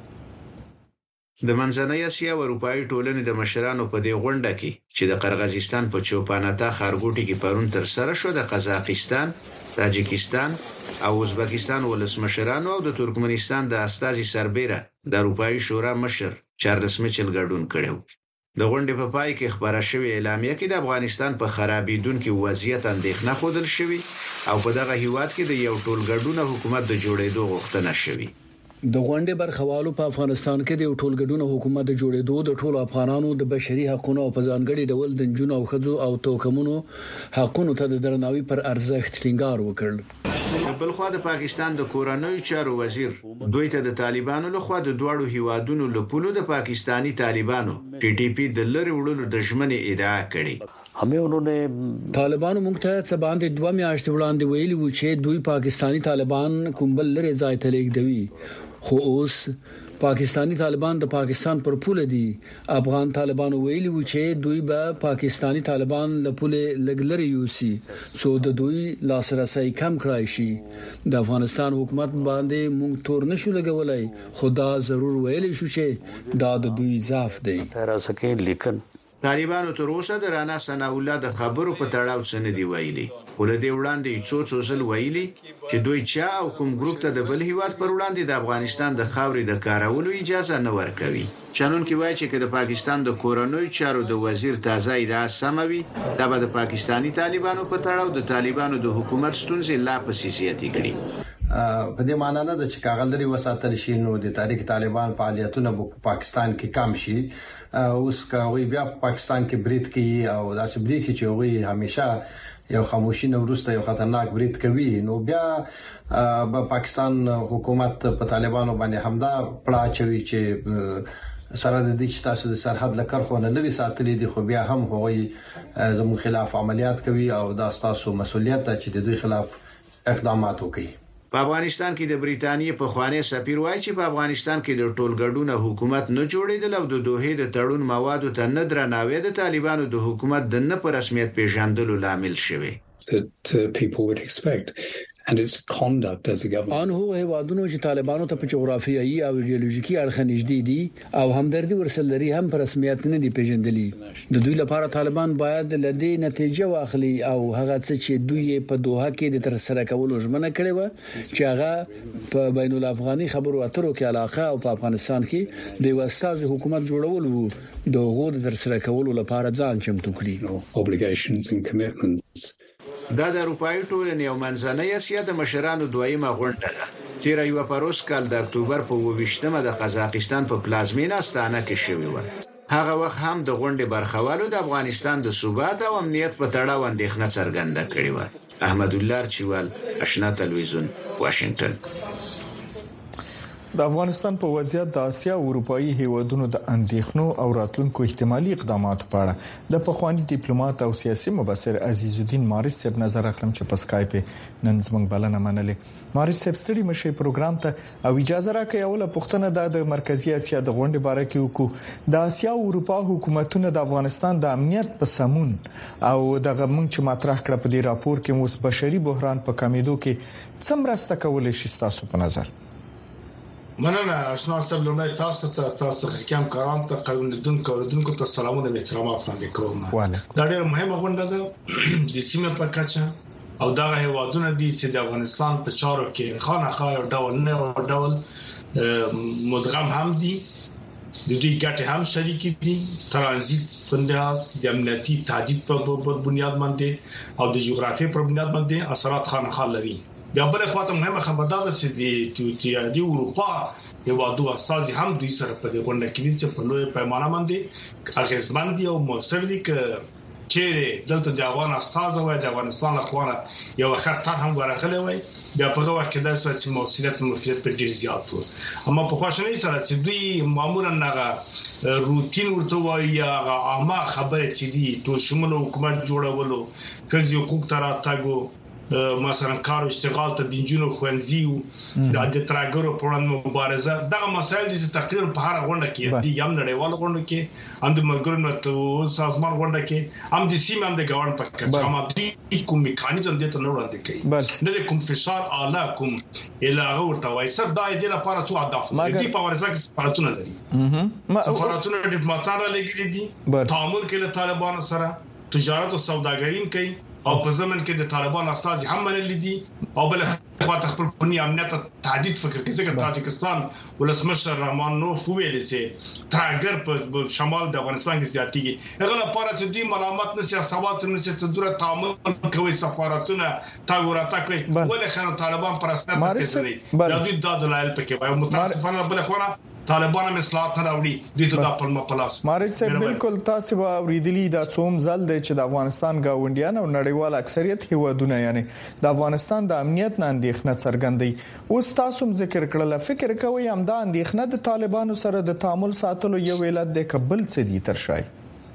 Speaker 4: د منځنۍ اسیا او اروپאי ټولنې د مشرانو په دې غونډه کې چې د قرغیزستان په چوپاناتا خارګوټي کې پرون تر سره شو، د قزاقستان، تاجکستان او ازبکستان ولسمشرانو او د ترکمنستان د استازي سربېره د اروپאי شورا مشر چارلس میچل ګډون کړو. د غونډې په پای کې خبره شوې اعلامیه کې د افغانستان په خرابېدونکو وضعیت اندېښنه خوده شوې او په دغه هیواد کې د یو ټولګډونه حکومت د جوړېدو غوښتنه شوې.
Speaker 13: د غونډې برخوالو په افغانستان کې د یو ټولګډونه حکومت د جوړېدو د ټولو افغانانو د بشري حقوقو او په ځانګړي ډول د جنونو او ښځو او توکمونو حقوقو ته د درناوي پر ارزښت ټینګار وکړ.
Speaker 4: بل خو د پاکستان د کورنۍ چارو وزیر دوی ته د طالبانو لخوا د دوړو هیوادونو له پولو د پاکستانی طالبانو ټي ټي پی د لری وړلو د ژمنې ادعا کړې.
Speaker 13: طالبانو موږ ته څه باندې دوه میاشتې وړاندې ویلي و چې دوی پاکستانی طالبان کوم بل لري ځای ته لیږدوي، خو اوس پاکستانی طالبان د پاکستان پر پوله دي. افغان طالبانو ویلي و چې دوی به پاکستانی طالبان له پوله لګلري یوسي څو د دوی لاسرسي کم کړای شي. د افغانستان حکومت باندې موږ تور نشو لګولای، خدا ضرور ویلی شو چې دا د دوی ضعف دی.
Speaker 4: طالبانو تر اوسه د رانا ثنا الله د خبرو په تړاو څه نه دی ویلي، خو له دې وړاندې څو څو ځل ویلي چې دوی چا او کوم ګروپ ته د بل هیواد پر وړاندې د افغانستان د خاورې د کارولو اجازه نه ورکوي. چنون کې وایي چې د پاکستان د کورنۍ چارو د وزیر تازه ادعا سموي دا به د پاکستانی طالبانو په تړاو د طالبانو د حکومت ستونزې لا پسې زیاتې کړي.
Speaker 6: په دې معنی نه ده چې کاغذلري وساتل شي نو د تاریخ طالبان فعالیتونه په پاکستان کې کم شي. اوس کوي بیا په پاکستان کې بریټ کوي او داسې بریټ چې وي همیشه یو خاموشي نو ورسته یو خطرناک بریټ کوي، نو بیا په پاکستان حکومت په طالبانو باندې همدا پړا چوي چې سره د دې چې تاسو د سرحد لکر خو نه لري ساتلې دي، خو بیا هم هغوی زموږ خلاف عملیات کوي او دا تاسو مسؤلیت ده چې د دوی خلاف اقدامات وکړي.
Speaker 4: په افغانستان کې د بریټانیې په خوانی سفیر وایي چې په افغانستان کې د ټولګډونه حکومت نه جوړېدل او د دوه د تړون موادو ته نه درناوی د طالبانو د حکومت د نه په رسمیت پیژندلو لامل شوی.
Speaker 23: That uh, people would expect and its conduct as a government.
Speaker 13: ان هو هیوادونو چې طالبانو ته په جغرافیایي او ایدئولوژیکي اړخ نږدې دي او همدردي ورسره لري هم په رسمیت نه دي پیژندلي. د دوی لپاره طالبان باید لدی نتیجه واخلي او هغه څه چې دوی په دوحه کې د تر سره کولو ژمنه کړې و چې هغه په بین الافغاني خبرو اترو کې علاقه او په افغانستان کې د وستاز حکومت جوړول وو د غوډ تر سره کولو لپاره ځان چمتو کړي.
Speaker 23: Obligations and commitments.
Speaker 4: دا د اروپאי ټولنې او منځنۍ اسیا د مشرانو دویمه غونډه ده تیر یو پروس کال د اکتوبر په ویشتمه د قزاقستان په پلازمینه استانه کې شوی و. هغه وخت هم د غونډې برخوالو د افغانستان د ثبات او امنیت په تړاو اندېښنه څرګنده کړې و. احمد الله چوال، آشنا تلویزیون، واشنگټن.
Speaker 5: د افغانستان په وضعیت د اسیا او اروپאי هیوادونو د اندېښنو او راتلونکو احتمالي اقداماتو په اړه د پخوانی ډیپلوماټ او سیاسي مبصر عزیز الدین مارش صاحب نظر اخلم چې په سکایپ نن زموږ بلنه منلې. مارش صاحب ستړي مشي پروګرام ته او اجازه راکړئ اوله پښتنه د مرکزی اسیا د غونډې باره کې وکړو. د اسیا او اروپا حکومتونو د افغانستان د امنیت په سمون او د غمون چې مطرح کړ په دې راپور کې اوس بشري بحران په کمیدو کې څومره ستکولې شي تاسو په نظر؟
Speaker 3: مننه آشنا صاحب، لومړی تاسو ته تاسو ته حکام کرام ته قانوندونکو اوردونکو ته سلامونه او احترامات وړاندې کوم. دا ډېر مهمه غونډه ده د سیمه په کچه او دا هیوادونه دي چې د افغانستان په چارو کې خانخا او ډول نه او ډول مدغم هم دي، د دوی ګټه هم شریک دي. ترانزیت پنداز د امنیتي تهدید په بنیاد باندې او د جغرافیې په بنیاد باندې اثرات خانخا لري. بیا بل خواته مهمه خبره ده چې د اروپا هیوادو استازي هم دوی سره په دې غونډه کې چې په لوی پیمانه باندې اغیزمن دي او موثر دي چې دلته د افغان استاذ او د افغانستان اخوانه یو خطر هم ورغلی وي. بیا په دغه کې د سوچ موثریت مفیدیت په ډیر زیات وو. اما په خواشنۍ سره چې دوی معمولا هغه روتین ورته وایي هغه عامه خبره چې دي ټول شمول حکومت جوړولو کزي حقوق تراتګو مثلا کار او اشتغال ته د جنونو خوانزي د تراګرو په وړاندې مبارزه دغه مسایل چې تقریر په هر غونډه کې دي، یم نړیوال غونډه کې هم د ملګرو سازمان غونډه کې هم د سیمه هم د ګاون په کچه هم د کوم میکانیزم د ته نه وړاندې کوي نه د کوم فشار اعلی کوم الهغه ورته وایي سر دا د لپاره څو اهداف دي په ورسره کې سفارتونه لري. سفارتونه ډیپلوماټان لګري دي، تعامل کوي له طالبانو سره، تجارت او سوداګري کوي او په زمن کې د طالبان استازي هم منلي دي او بل خواته خپل پنی امنیت تهدید فکر کوي ځکه تاجکستان ولسمشر رحمان نوف ویل چې تراګر په شمال د افغانستان کې زیاتېږي. هغه لپاره چې دوی ملامت نه سیاست نه چې تدوره تعامل کوي سفارتونه تا ورته کوي ولې خنه طالبان پر اساس کوي دا دوی د دلایل پکې وایي. متاسفانه بل خواته طالبان هم اصلاحات راوړي دي ته د خپل مپلاس.
Speaker 5: مارج صاحب بالکل تاسو به اوریدلی دا څوم ځل دی چې د افغانستان گاونډیان او نړیوال اکثریت هیوادونه یعنی د افغانستان د امنیت نه اندېښنه څرګندوي. اوس تاسو ذکر کړل فکر کوي هم دا اندېښنه د طالبانو سره د تعامل ساتلو یو علت د قبل څه دي تر شای؟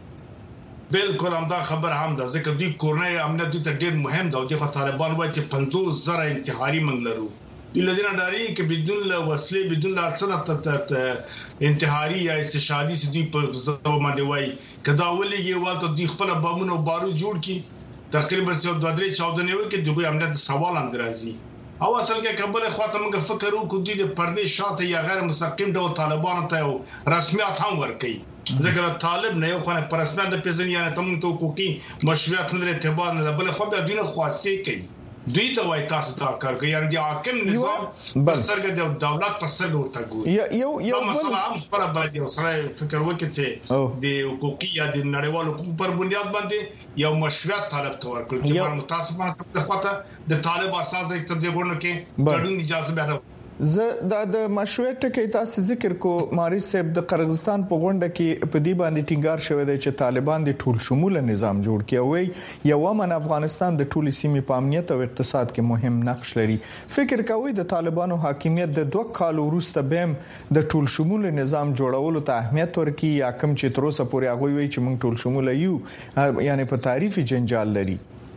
Speaker 3: بالکل هم دا خبر هم ده ځکه دوی کورنۍ امنیت ته ډیر مهم ده او د طالبان وایي چې پنځوس زره انتحاري منګ لرو الذين داري کې بدون وسلې بدون لارڅنه انتحاري یا استشهادي سدي په ځو باندې وای کدا ولېږي والته د خپل بامونو بارو جوړ کی تقریبا څو دوه درې چاودنې وکړي دغه امنیت سوال اندرازي او اصل کې قبل خاطر موږ فکر وکړو د پردې شاته یا غیر مستقیم ډول طالبان ته رسمیت هم ورکړي ځکه طالب نه یو خو پر رسمیت د پیژنې یا تم ته حقوقي مشروعیت نه اعتبار نه بل خو د دینه خواسته کوي دوی ته وای تاسو دا کار کوي یعنی د حاکم نظام پسرګه د دولت پسرګه ورته ګوري یو یو مثلا هم پر باندې اوسره فکر وکړي چې د حقوقي یا د نړیوالو حقوقو پر بنیاد باندې یو مشروعیت طلب تور کړ چې متاسفانه څه خاطر د طالب اساس ته د ګورنه کې ګډون اجازه به
Speaker 5: زه د مشروعیت کې تاسو ذکر کو مارج صاحب د قرغیزستان په غونډه کې په دې باندې ټینګار شوی دی چې طالبان د ټول شموله نظام جوړ کړي او یو من افغانستان د ټول سیمې په امنیت او اقتصاد کې مهم نقش لري. فکر کوي د طالبانو حاکمیت د دوه کال وروسته بهم د ټول شموله نظام جوړولو ته اهمیت ورکړي یا کوم چې تر اوسه پورې هغه وایي چې موږ ټول شموله یو یعنی په تعریفي جنجال لري.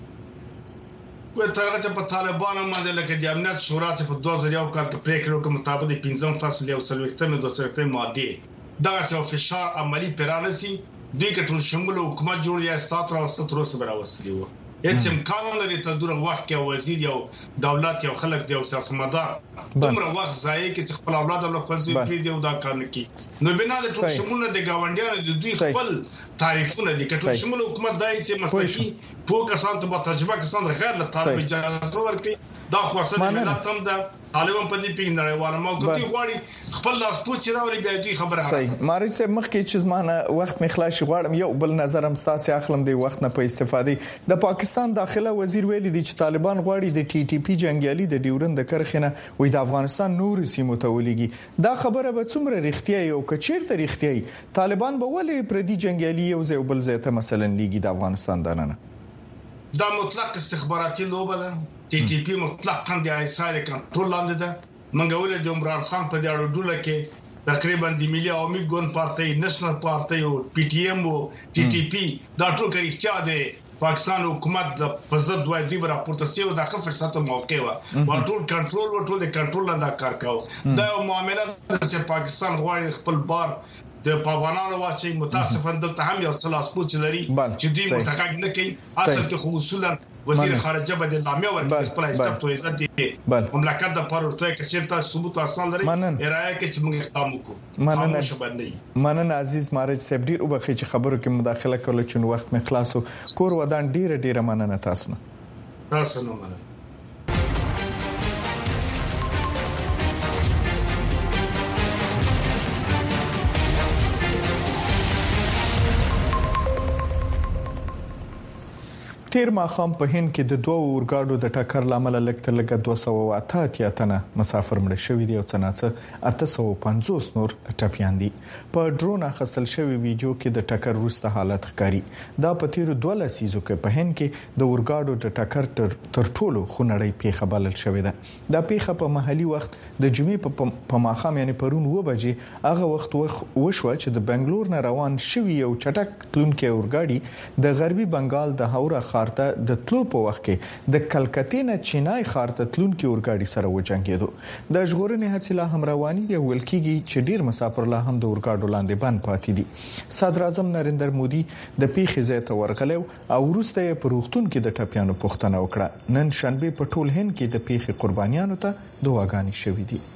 Speaker 3: په ترغه چې په طالبانو باندې لکه د امنیت شورا چې په دوه زره یو کال کې پریکړه وکړه مطابق د پنځم فصل یو سلوختمه دوه سره ماده دا څو فشار عملی پرانسي دوی کټول شمول حکومت جوړ یا استاد راوستل تر اوسه براوستلی وو. هیڅ امکان نه لري ته دغه وخت کې وزیر یو دولت یو خلک دی او سیاستمدار دومره وخت ځای کې چې خپل اولاد له قضیې پری دی او دا کار نه کوي. نو بنا له ټول شمول د گاونډیانو د دوی خپل تعریفونه دي کټول شمول حکومت دای چې مسلکي په کسان ته په تجربه کسان غیر له طالب اجازه ورکړي دا خاصه د ملت هم د طالبان په دې پیګ نړیواله موقعي غواړي خپل لاس پوچ راوړي بیا دوی خبره
Speaker 5: صحیح مارج صاحب مخکې چې زمانه وخت مخلاص غواړم یو بل نظر هم تاسو اخلم دی وخت نه په استفادې د پاکستان داخله وزیر ویلي دی چې طالبان غواړي د ټي ټي پی جنگیالي د ډیورند کرخنه وې د افغانستان نور سیمو ته ولېږي دا خبره به څومره رښتیا یو کچیر ته رښتیا طالبان به ولې پردي جنگیالي یو ځای بل ځای ته مثلا لېږي د افغانستان دننه
Speaker 3: دا مطلق استخباراتي لوبه ده ټي ټي پی مطلقاً د ایسایل کنټرول لاندې ده منګول د عمران خان په دې اړه ډوله کې تقریبا د ملي عوامي ګوند پارټي نېشنل پارټي او پی ټي ایم او ټي ټي پی دا ټول کې اختیار دي پاکستان حکومت د فزد وای دی راپورته سیو د خپل فرصت موقع و ټول کنټرول او ټول د کنټرول لاندې کار کاوه دا یو معاملې چې پاکستان غواړي خپل بار د پاوانانو واچي متاسفانه دلته هم یو څه لاس پوچ لري چې دوی متقاعد نه کوي اصل کې خو اصولا وزیر خارجه به د لامیا ورکړي خپل حساب ته عزت دي مملکت د پروتوی کې چې تاسو ثبوت اصل لري ارایه کې چې موږ اقدام وکړو
Speaker 5: مننه مننه عزیز مارج صاحب ډیر وبخښي چې خبرو کې مداخله کوله چې وخت مې خلاصو کور ودان ډیر ډیر مننه تاسو نه
Speaker 3: تاسو نه مننه
Speaker 5: تیر ماخام په هند کې د دوه اورګاډو د ټکر لامل لکه لکه دوه سوه اته اتیا تنه مسافر مړ شوي دي او څنګه اته سوه پنځوس نور ټپيان دي په ډرون اخیستل شوی ویډیو کې د ټکر وروسته حالت ښکاري دا په تیر دوه لسیزو کې په هند کې د اورګاډو د ټکر تر, تر ټولو خونړی پیښه بلل شوې ده دا پیښه په محلي وخت د جمعې په ماخام یعنی پرون و بجې هغه وخت وشو چې د بنگلور نه روان شوی یو چټک تلونکي اورګاډي د غربي بنگال د هاورا ته د تلو په وخت کې د کلکتې نه چینای ښار ته تلونکي اورګاډي سره وجنګېدو د ژغورنې هڅې لا هم روانې دي ول کېږي چې ډیر مسافر لا هم د اورګاډو لاندې بند پاتې دي صدر اعظم نریندر مودي د پیښې ځای ته ورغلی او وروسته یې په روغتون کې د ټپیانو پوښتنه وکړه نن شنبه په ټول هند کې د پیښې قربانیانو ته دعاګانې شوې دي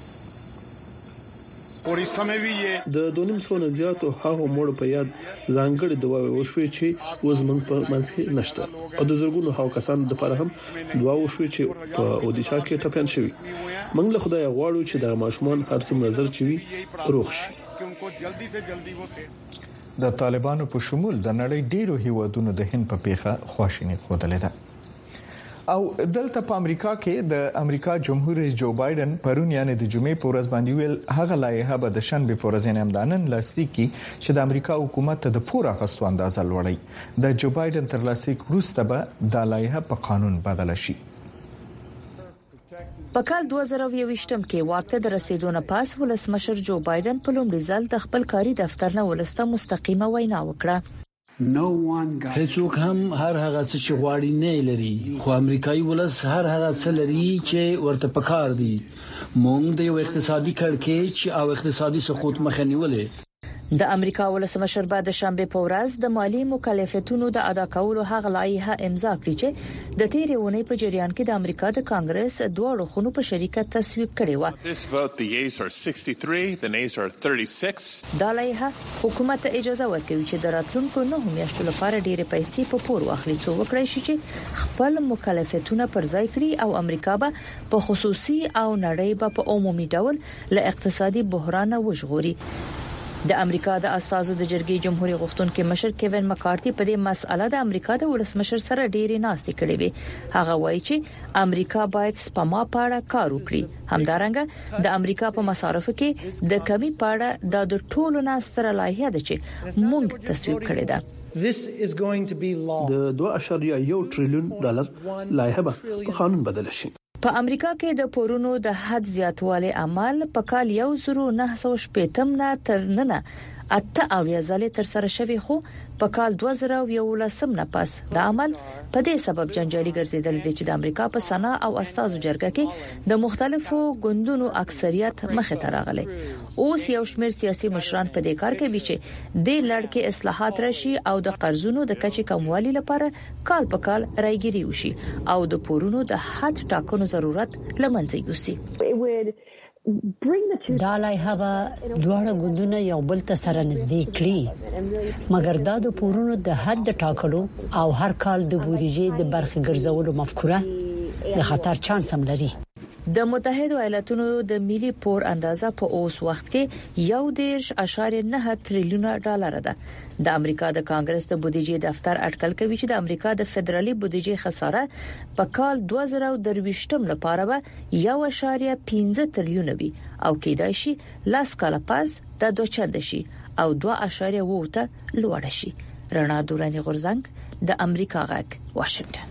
Speaker 9: د دونیم سو نه زیاتو هغه مړ په یاد ځانګړي دواوي وشوي چې وزمن په منځ کې نشته او د زرګونو هاو کسان د لپاره هم دوا وشوي چې په اودیشا کې ټپيان شوي موږ له خدای غواړو چې د ماشومان هر څومره نظر چوي روغ شي
Speaker 5: د طالبانو په شمول د نړۍ ډیرو هیوادونو د هند په پیښه خواشینی خوده ده او دلته په امریکا کې د امریکا جمهور رئیس جو بایدن پرون یعنی د جمعې په ورځ باندې ویل هغه لایحه به د شنبه په ورځ نه امدانن لاسلیک کی چې د امریکا حکومت ته د پوره غستو اندازه لوړی د جو بایدن تر لاسلیک وروسته به د لایحه په قانون بدل شي
Speaker 15: په کال دوه زره یو ویشتم کې واکته د رسیدونه پاس ولسمشر جو بایدن په لومړي ځل د خپل کاري دفتر نه ولسته مستقیمه وینا وکړه
Speaker 13: هیڅوک هم هر هغه څه چې غواړي نه لري خو امریکایي ولس هر هغه څه لري چې ورته پکار دي موږ د یو اقتصادي کړکېچ او اقتصادي سقوط مخه نیولې
Speaker 15: د امریکا ولسمشر بعد د شنبه په ورځ د مالی مکلفیتونو د ادا کولو هغه لایحه امضا کړې چې د تیرې ونې په جریان کې د امریکا د کانګرس دوه خونو په شریکت تصویب کړې و دا لایحه حکومت ته اجازه ورکوي چې د راتلونکو نه میاشتو لپاره ډېرې پیسې په پور واخلي څو وکړي شي چې خپل مکلفیتونه پر ځای کړي او امریکا به په خصوصي او نړۍ به په عمومي ډول له اقتصادي بحران وژغوري د امریکا د اساسو د جرګې جمهوریت غوښتونکو مشر کیوین مکارتي په دې مسأله د امریکا د ولسمشر سره ډېری ناستې کړې وي هغه وایي چې امریکا باید سپما پاړه کار وکړي همدارنګه د امریکا په مصارفو کې د کمی پاړه د ټولو ناستره لایحه ده چې موږ تصویب کړې ده
Speaker 9: This is going to be law. د دوه اعشاریه یو ټریلیون ډالر لایحه په قانون بدل شي
Speaker 15: په امریکا کې د پورونو د حد زیاتوالی عمل په کال یو زرو نه سوه شپږم نه تر ننه اته اویا ځلې تر سره شوی خو په کال دوه زره یو لسم نه پس د عمل په دې سبب جنجالي ګرځیدل دي چې د امریکا په سنا او استازو جرګه کې د مختلفو ګوندونو اکثریت مخه ته راغلي اوس یو شمېر سیاسي مشران په دې کار کوي چې د لړکې اصلاحات راشي او د قرضونو د کچې کموالي لپاره کال په کال رايګيري وشي او د پورونو د حد ټاکنو ضرورت لمنځه یوسي
Speaker 11: دا لایحه به دواړه ګوندونه یو بل ته سره نږدې کړي مګر دا د پورونو د حد ټاکلو او هر کال د بودیجې د برخې ګرځولو مفکوره د خطر چانس هم لري.
Speaker 15: د متحده ایالاتونو د ملي پور اندازه په اوس وخت کې یو دېرش اعشاریه نه تریلیون ډالر ده. د امریکا د کانګرس د بودیجې دفتر اټکل کوي چې د امریکا د فدرالي بودیجې خساره په کال دوه زره درویشتم لپاره به یو اعشاریه پنځه تریلیون وي او کېدای شي لاس کال پس د دوه چند شي او دوه اعشاریه اووه ته لوړ شي. رڼا دوراني غورزنګ د امریکا غږ واشنگټن.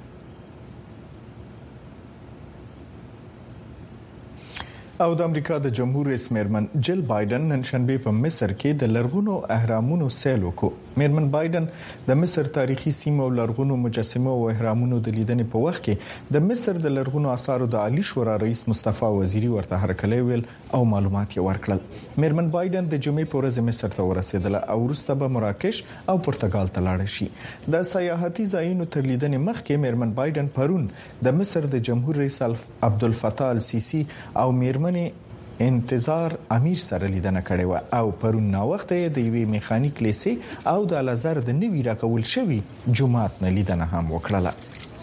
Speaker 5: او د امریکا د جمهور رئیس میرمن جل بایدن نن شنبه په مصر کې د لرغونو اهرامونو سیل وکړ. میرمن بایدن د مصر تاریخي سیمه او لرغونو مجسمو او اهرامونو د لیدنې په وخت کې د مصر د لرغونو آثارو د عالی شورا رئیس مصطفی وزیری ورته هرکلی ویل او معلومات یې ورکړل. میرمن بایدن د جمعې په ورځ مصر ته ورسېدله او وروسته به مراکش او پرتګال ته لاړه شي. د سیاحتي ځایونو تر لیدنې مخکې میرمن بایدن پرون د مصر د جمهور رئیس عبدالفتاح السیسی او میرمن انتظار امیر سره لیدنه کړې و او پرون نا وخت یې د یوې میخانیک لیسې او د الازهر د نوي راکول شوی جمعات نه لیدنه هم وکړه.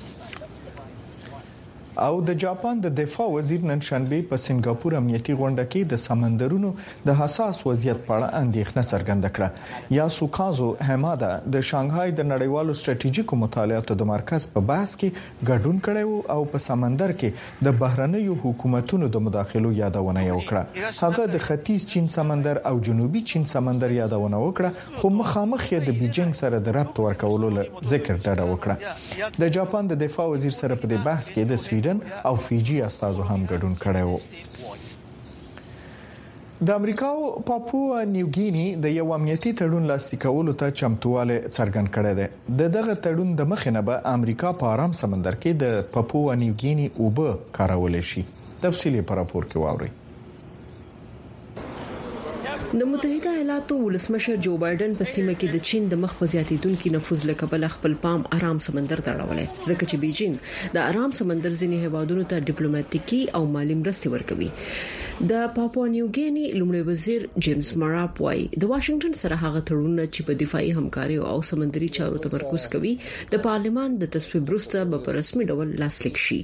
Speaker 5: او د جاپان د دفاع وزیر نن شنبه په سنگاپور امنیتي غونډه کې د سمندرونو د حساس وضعیت په اړه اندېښنه څرګنده کړه. یاسوکازو همادا د شانګهای د نړیوالو ستراتیژیکو مطالعاتو د مرکز په بحث کې ګډون کړی او په سمندر کې د بهرنیو حکومتونو د مداخلو یادونه وکړه. هغه د ختیځ چین سمندر او جنوبي چین سمندر یادونه وکړه خو مخامخ یې د بیجینګ سره د ربط ورکولو ذکر ډډه وکړه. د جاپان د دفاع وزیر سره په دې بحث کې د سویډن او فیجی استازو هم ګډون کړی وو. د امریکا او پاپوا نیوګینی د یو امنیتي تړون لاسلیک کولو ته چمتواله څرګند کړی دی. د دغه تړون د مخینه به امریکا په آرام سمندر کې د پاپوا نیوګینی اوبه کارول شي. تفصیلی پر راپور کې واوري.
Speaker 10: د متحده ایالاتو ولسمشر جو بایدن په سیمه کې د چین د مخ په زیاتیدونکو نفوذ لکبل خپل پام آرام سمندر ته اړولې ځکه چې بیجینګ د آرام سمندر ځینې هیوادونو ته ډیپلوماټیکي او مالی مرستې ورکوي. د پاپوا نیوګینی لومړي وزیر جیمز مراپ وايي د واشنگټن سره هغه تړونونه چې په دفاعي همکاري او سمندري چارو تمرکز کوي د پارلمان د تصویب وروسته به په رسمي ډول لاسلیک شي.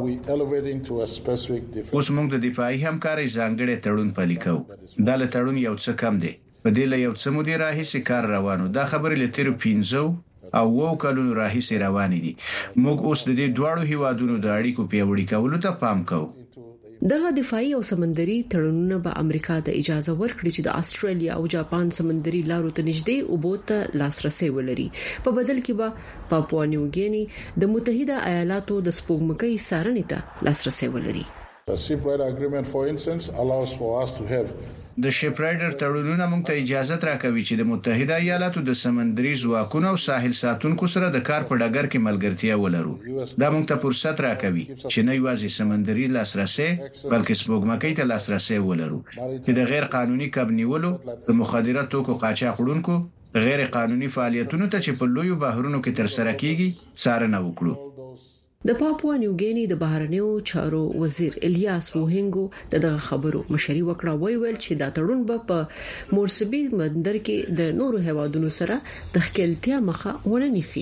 Speaker 4: اوس موږ د دفاعي همکاري ځانګړي تړون پلي کوو. دا له تړون یو څه کم دی. په دې له یو څه مودې راهیسې کار روانو. دا خبرې لتر پینځو او وو کلونو راهیسې روانې دي. موږ اوس د دې دوړو هیوادونو د اړیکو پیوړی کولو ته پام کوو.
Speaker 10: دغه دفاعي او سمندري تړونونه به امریکا ته اجازه ورکړي چې د استرالیا او جاپان سمندري لارو ته نږدې اوبو ته لاسرسي ولري. په بدل کې به پاپوا نیوګینی د متحده ایالاتو د سپوږمکۍ سارنې ته لاسرسي ولري.
Speaker 12: The shipwright agreement, for instance, allows for us to have
Speaker 4: د شپرایډر تړونونه موږ ته اجازه راکوي چې د متحده ایالاتو د سمندري ځواکونو او ساحل ساتونکو سره د کار په ډګر کې ملګرتیا ولرو. دا موږ ته فرصت راکوي چې نه یوازې سمندري لاسرسي بلکې سپوږمکۍ ته لاسرسي ولرو چې د غیر قانوني کب نیولو، د مخدره توکو قاچاق وړونکو، غیر قانوني فعالیتونو ته چې په لویو بحرونو کې تر سره کیږي څارنه وکړو.
Speaker 10: د پاپوا نیوګینی د بهرنیو چارو وزیر الیاس ووهنګو دغه خبرو مشري وکړه. وی ویل چې دا تړون به په مورسبي بندر کې د نورو هیوادونو سره د ښکېلتیا مخه ونه نیسي.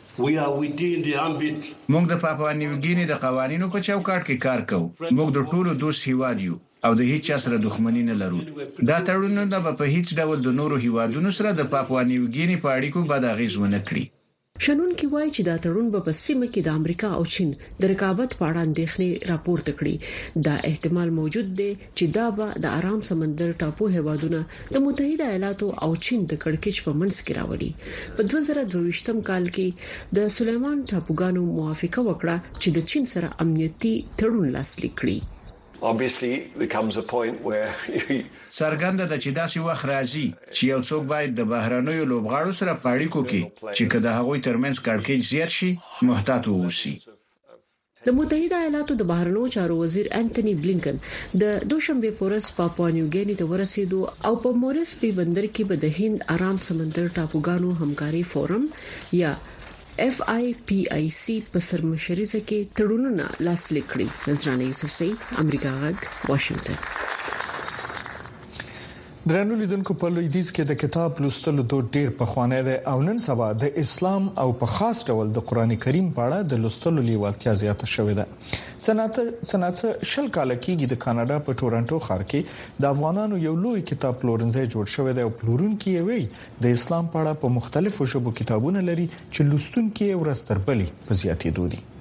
Speaker 4: موږ د پاپوا نیوګینی د قوانینو په چوکاټ کې کار کوو. موږ د ټولو دوست هیواد یو او د هیڅ چا سره دښمنی نه لرو. دا تړونونه به په هیڅ ډول د نورو هیوادونو سره د پاپوا نیوګینی په اړیکو بد اغیز ونه کړي.
Speaker 10: شنون کې وایي چې دا تړون به په سیمه کې د امریکا او چین د رقابت په اړه اندېښنې راپورته کړي. دا احتمال موجود دی چې دا به د آرام سمندر ټاپو هیوادونه د متحده ایالاتو او چین د کړکېچ په منځ کې راوړي. په دوه زره درویشتم کال کې د سلیمان ټاپوګانو موافقه وکړه چې د چین سره امنیتي تړون لاسلیک کړي.
Speaker 14: Obviously there comes a point where
Speaker 4: سرګند د چې داسې وخت راځي چې یو څوک باید د بهرنیو لوبغاړو سره پاړیکو کې چې کله هغه ترمنځ کړکېچ زیات شي محتاط اوسي.
Speaker 10: د متحده ایالاتو د بهرنیو چارو وزیر انټونی بلینکن د دوشنبه پورس پاپوا نیوګینی ته ورسېدو او په مورسبي بندر کې به د هند آرام سمندر ټاپوګانو همکاري فورم یا اف آی پی آی سی په سرمشري کې تړونونه لاسلیک کړي. نظرانه یوسف سي، امریکا غږ، واشنگټن.
Speaker 5: درنو لیدونکو په لویدیځ کې د کتاب لوستلو دود ډیر پخوانی دی او نن سبا د اسلام او په خاص ډول د قران کریم په اړه د لوستلو لیوالتیا زیاته شوې ده. صنعت صنعت شل کال کېږي د کاناډا په ټورنټو ښار کې د افغانانو یو لوی کتاب پلورنځي جوړ شوی دی او پلورونکي یې د اسلام په اړه په مختلفو ژبو کتابونه لري چې لوستونکي یې ورستربلي په زیاتېدو دي.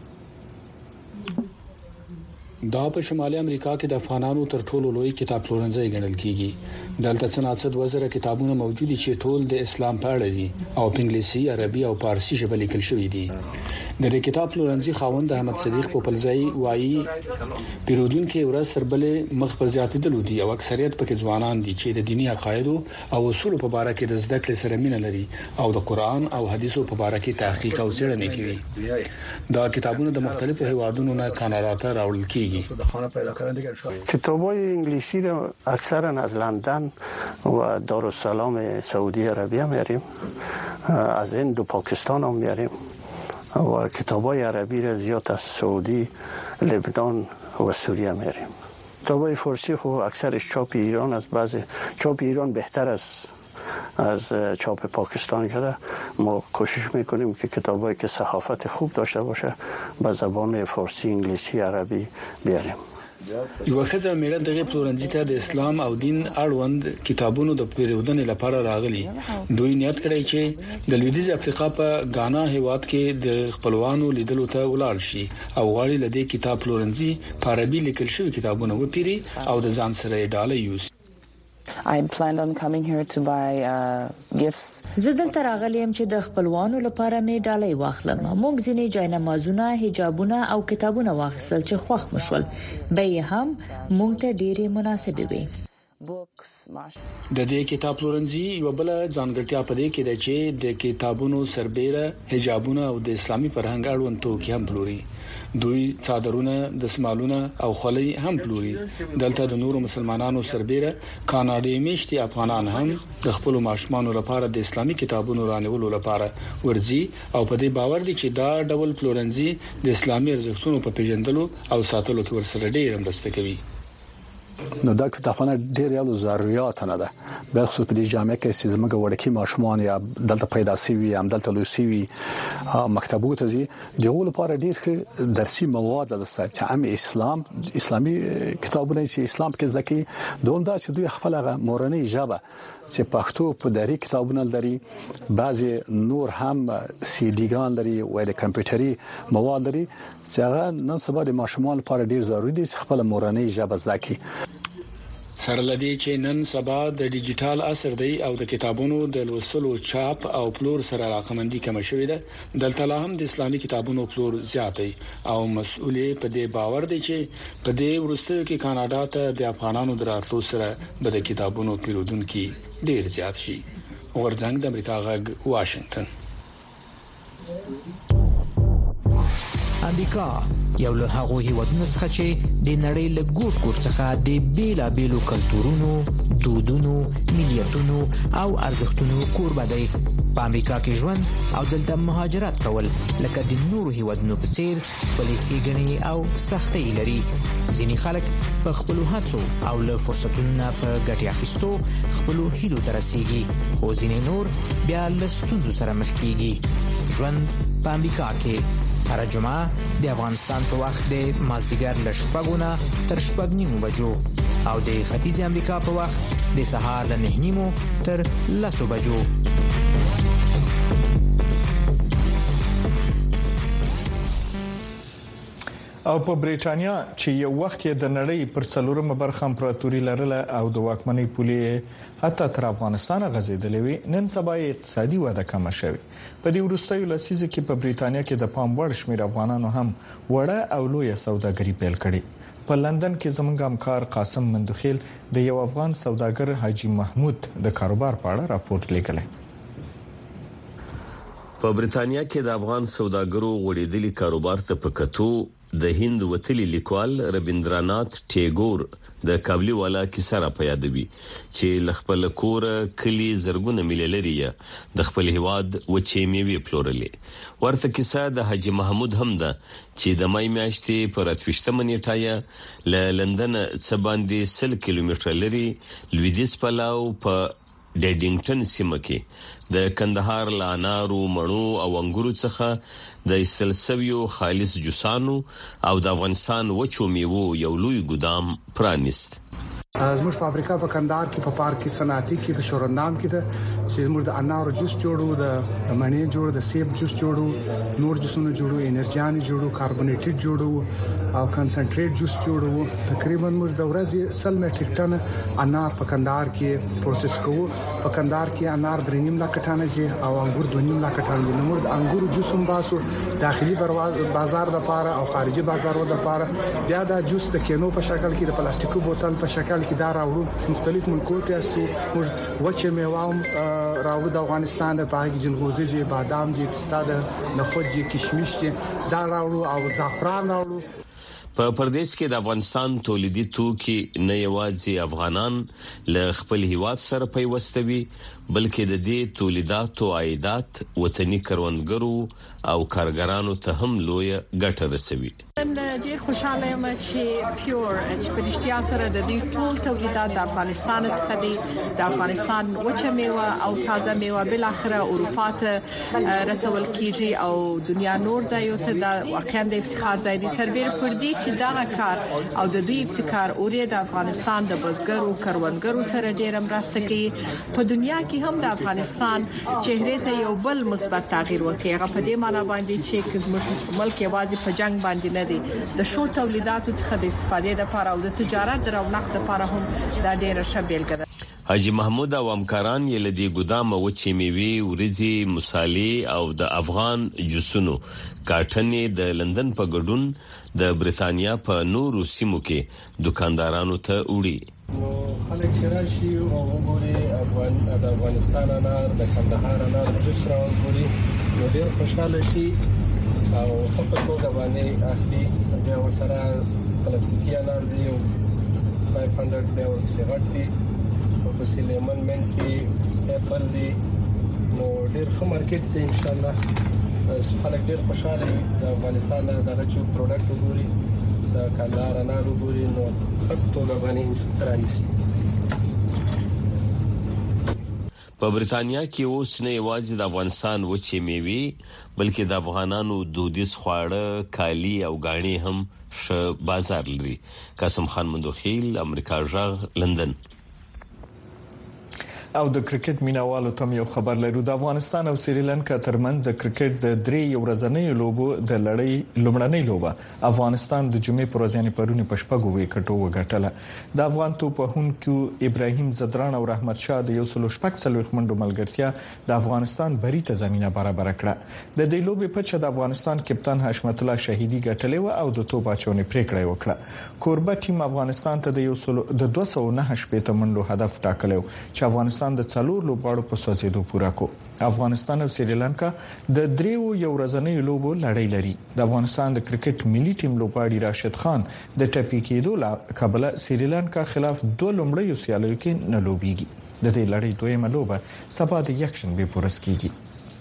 Speaker 7: دا په شمالي امریکا کې د افغانانو تر ټولو لوی کتاب پلورنځي ګڼل کیږي. دلته څنګه وزره کتابونه موجود دي چې ټول د اسلام په اړه دي او په انګلیسي، عربي او فارسی ژبه لیکل شوی دي. د دې کتاب پلورنځي خاوند احمد صدیق په پلځای وایي پیرودونکو ورځ تر بلې مخ په زیاتېدل دي او اکثریت پکې ځوانان دي چې د دینی عقاید او اصول په اړه کې د زده کړې سره مینه لري او د قران او حدیثو په اړه کې تحقیق او څېړنې کوي. دا کتابونه د مختلفو هیوادونو نه کاناډا ته راوړل کیږي.
Speaker 16: کتابای انگلیسی رو اکثرا از لندن و دارالسلام سعودی عربیه میاریم، از هند و پاکستان هم میاریم و کتابای عربی رو زیاد از سعودی، لبنان و سوریه میاریم. کتابای فارسی خو اکثرش چاپ ایران از بعض چاپ ایران بهتر از از چاپ پاکستان شده. ما کوشش میکنیم که کتابایی که صحافت خوب داشته باشه به زبان فارسی، انگلیسی، عربی بیاریم.
Speaker 7: یو خزه میره دغه پلورنځي ته د اسلام او دین اړوند کتابونو د پیرودنې لپاره راغلي. دوی نیت کړی چې د لویدیځ افریقا په غانا هیواد کې د خپلوانو لیدلو ته ولاړ شي او غواړي لدې کتاب پلورنځي په عربي لیکل شوی کتابونه وپیري او د ځان سره ډاله یوسي.
Speaker 17: I planned on coming here to buy uh, gifts.
Speaker 15: زه دلته راغلم چې د خپلوانو لپاره مې ډالۍ واخلم. موږ ځینې جاینمازونه، حجابونه او کتابونه واخیستل چې خوښ مشول. به هم موږ ته ډېری مناسبې وي.
Speaker 7: د دې کتاب پلورنځي یو بل ځانګړتیا په دې کې ده چې د کتابونو سربېره، حجابونه او د اسلامي فرهنګ اړوند توکي هم پلوري. دوی څادرونه، دسمالونه او خولۍ هم پلوري. دلته د نورو مسلمانانو سربېره کاناډي میشتي افغانان هم د خپل ماشومانو لپاره د اسلامي کتابونو رانیولو لپاره ورځي او په دې باور دي چې دا ډول پلورنځي د اسلامي ارزښتونو په پیژندلو او ساتلو کې ورسره ډېر مرسته کوي.
Speaker 23: نو دا کتابونه ډېر یو ضرورت نه ده، به خصوص په دې جامعه کې چې زموږ وړکي ماشومان یا دلته پیدا شوي هم دلته لوي شوي مکتبو ته ځي. دغه لپاره ډېر درسي مواد لسته چې هم اسلام اسلامي کتابونه چې اسلام کې ځکه دوه دا چې دوی خپل مورنۍ ژبه چې پښتو په دری کتابونه لري، بعضي نور هم سی ډیګان لري او د کمپیوټري مواد لري چې هغه نن سبا د ماشومان لپاره ډېر ضروري دي چې خپل مورنۍ ژبه زده کړي.
Speaker 7: سره لدی چې نن سبا د ډیجیټل عصر دی او د کتابونو د لوستلو چاپ او پلور سره راقمندي کم شوې ده. دلته لا هم د اسلامي کتابونو پلور زیات دی او مسؤلیت په دې باور دی چې په دې ورستیو کې کاناډا ته د افغانانو دراتلو سره به د کتابونو پیرودونکو ډیر زیات شي. ورځنګ د امریکا غږ واشنگټن.
Speaker 24: امریکا یو له هغو هیوادونو څخه چې د نړۍ له ګوټ ګوټ څخه د بیلا بیلو کلتورونو، دودونو، ملیتونو او ارزښتونو کوربه دی. په امریکا کې ژوند او دلته مهاجرت کول لکه د نورو هیوادونو په څیر خپلې ښېګڼې او سختۍ لري. ځینې خلک په خپلو هڅو او له فرصتونو نه په ګټې اخیستو خپلو هیلو ته رسیږي، خو ځینې نور بیا له ستونزو سره مخ کیږي. ژوند په امریکا کې هر جمعه د افغانستان په وخت د مازدیګر له شپږو نه تر شپږ نیمو بجو او د ختیځ امریکا په وخت د سهار له نه نیمو تر لسو بجو.
Speaker 5: او په بریټانیا چې یو وخت یې د نړۍ پر څلورمه برخه امپراتوري لرله او د واکمنۍ پولې حتی تر افغانستان غځېدلې وي، نن سبا یې اقتصادي وده کم شوه. په دې وروستیو لسیزه کې په بریټانیا کې د پام وړ شمېر افغانانو هم وړه او لویه سوداګري پیل کړې. په لندن کې زموږ همکار قاسم مندوخیل د یو افغان سوداګر حاجی محمود د کاروبار په اړه راپور لیکلی.
Speaker 25: په بریټانیا کې د افغان سوداګرو غوړېدلي کاروبار ته په کتو د هند وتلی لیکوال ربیندرانات ټیګور د کابلی والا کیسه را پیادوي چې لخپل کور کلی زرګونه میل لري د خپل هواد وچې میوي پلورلې ورته کیسه د حاجی محمود هم ده چې د مای میاشتې پر اتوشتمه نیټه ل لندن څخه باندې سل کیلومتر لري لویدیس پلاو په ډیډینګټن سیمه کې د کندهار لانارو مڼو او انګورو څخه د سلسویو خالص جوسانو او د افغانستان وچو میوو یو لوی ګدام پرانیست.
Speaker 2: زموږ فابریکه په کندهار کې په پارک کې صنعتي کې په شورندام کې ده چې زموږ د انارو جوس جوړو د مڼې جوړو د سیب جوس جوړو نور جوسونه جوړو انرژياني جوړو کاربونیټډ جوړو او کنسنټریټ جوس جوړو تقریبا موږ د ورځې سل میټریک ټن انار په کندهار کې پروسس کوو په کندهار کې انار درې نیم لک ټنه دي او انګور دوه نیم لک ټنه دي نو د انګور جوس هم باسو داخلي بازار د لپاره او خارجي بازار د لپاره بیا د جوس د کینو په شکل کې د پلاستیکو بوتل په شکل کې دا راوړو مختلف ملکو ته استو وچه میوام راوړو د افغانستان د پاګ جلغوزي جي بادام جي پستا د نخود جي کشمش جي دا راوړو او زعفران راوړو.
Speaker 25: په پردیس کې د افغانستان تولیدي توکي نه یوازې افغانان له خپل هیواد سره پیوستوي بلکې د دې تولیداتو عایدات وطني کروندګرو او کارګرانو ته هم لوی ګټه رسوي.
Speaker 8: ډېر خوشاله یم چې پیور چې په رښتیا سره د دې ټول تولیدات د افغانستان څخه دي د افغانستان وچه میوه او تازه میوه بل اخره اروپا ته رسول کیږي او دنیا نور ځایو ته د واقعا د افتخار ځای دي سرور پر دي چې دا کار او د دوی ابتکار اوري د افغانستان د بزګرو کروندګرو سره ډېر مرسته کوي په دنیا کې هم د افغانستان چهره ته یو بل مثبت تغییر ورکړي هغه په دې معنی باندې چې زموږ ملک یوازې په جنگ باندې نه دی د شو تولیداتو څخه د استفادې لپاره او د تجارت د رونق لپاره هم دا ډېر ښه بیلګه ده.
Speaker 25: حاجی محمود او همکاران یې لدی ګدام وچې میوي ورځي مصالې او د افغان جوسونو کارټنې د لندن په ګډون د بریتانیا په نورو سیمو کې دکاندارانو ته وړي.
Speaker 18: خلک چې راشي او وګوري افغان د افغانستان انار د کندهار انار جوس راوړي نو ډېر خوشاله شي او په توګه باندې اخلي بیا ورسره پلاستیکي انار دی او پنځه سوه بیا ورسره دي په سیلیمن من کې اپل دی نو ډېر ښه مارکیټ دی ان شاء الله خلک ډېر خوشاله دي د افغانستان دغه چې پروډکټ وګوري د کندهار انار وګوري نو په توګه باندې رانیسي.
Speaker 25: په بریتانیا کې اوس نه یوازې د افغانستان وچې میوي بلکې د افغانانو دودیز خواړه کالی او غاڼې هم ښه بازار لري. قاسم خان مندوخیل امریکا ژغ لندن.
Speaker 5: او د کرکټ مینوالو ته یو خبر لرو. د افغانستان او سریلانکا ترمنځ د کرکټ د درې ورځنۍ لوبو د لړۍ لومړنۍ لوبه افغانستان د جمعې پر ورځ پرونی په شپږو وکټو وګټله. د افغان توپهونکو ابراهیم زدران او رحمت شاه د یو سلو شپږ څلوېښت منډو ملګرتیا د افغانستان بری ته زمينه برابر کړه. د دې لوبې په چا د افغانستان کپتان حشمت الله شهیدی ګټلې و او د توپ اچونې پریکړه وکړه. کوربه ټیم افغانستان ته د یو سلو د دوه سوه نهه شپږ منډو هدف ټاکلو چې افغانستان د څلور لوبغاړو په سوځېدو پوره کو. افغانستان او سریلانکا د دریو یو ورځنۍ لوبو لړۍ لري. د افغانستان د کرکټ ملي ټیم لوبغاړي راشد خان د ټپي کېدو له کبله سریلانکا خلاف دوه لومړیو سیالیو کې نه لوبيږي. د دې لړۍ دویمه لوبه سبا د یکشنبه پورس کیږي.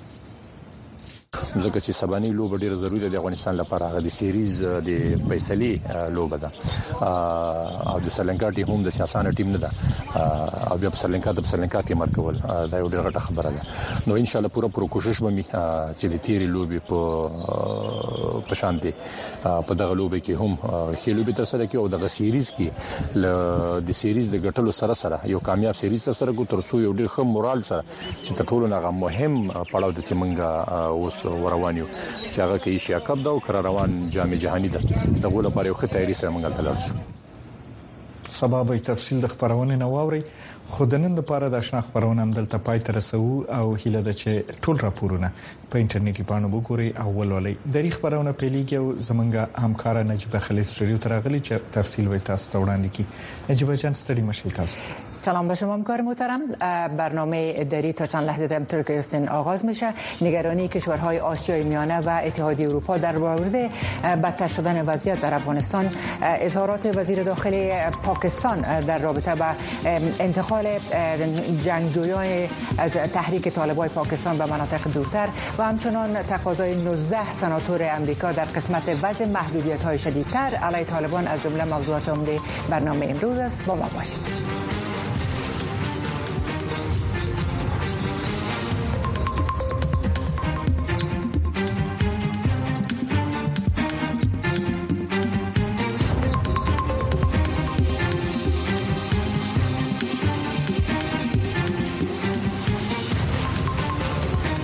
Speaker 23: ځکه چې سباني لوب ډیره ضروری ده د افغانستان لپاره. د سیریز د فیصلې لوب ده او د سریلانکا ټیم هم د سیاسانه ټیم نه ده او بیا په سریلانکا د سریلانکا ټیم مرکول دا یو ډیره غټه خبره ده. نو ان شاء الله پوره پوره کوشش به می چې د تیری لوبي په په شانتي په دغه لوب کې هم خېلو به تر سره کې او دغه سیریز کې د سیریز د ګټلو سره سره یو کامیاب سیریز تر سره کو تر څو یو ډیر ښه مورال سره چې ټولو نه مهم پړاو د چمنګا اوس وروانیو چې هغه کې ایشیا کپ دا او کر روان جام جهانی ده دغه لپاره یو ښه تیاری سره موږ تلل شو.
Speaker 5: سبا به تفصیل د خبرونه نو اوري خودنن د پاره د آشنا خبرونه هم دلته پای ته رسو او هیله ده چې ټول راپورونه په انټرنیټي باندې وګورئ او ولولئ. د ریخ خبرونه پیلېږي او زمونږ همکار نجیبه خلیل استودیو ته راغلي چې تفصیل وي تاسو ته وړاندې کړي. نجیبه جان ستړي مشئ تاسو.
Speaker 1: سلام به شما همکار محترم. برنامه دری تا چند لحظه در طور گرفتن آغاز میشه. نگرانی کشورهای آسیای میانه و اتحادیه اروپا در مورد بدتر شدن وضعیت در افغانستان، اظهارات وزیر داخلی پاکستان در رابطه با انتقال جنگجویان از تحریک طالبان پاکستان به مناطق دورتر و همچنان تقاضای نوزده سناتور امریکا در قسمت وضع محدودیت‌های شدیدتر علیه طالبان از جمله موضوعات عمده برنامه امروز است. با ما باشید.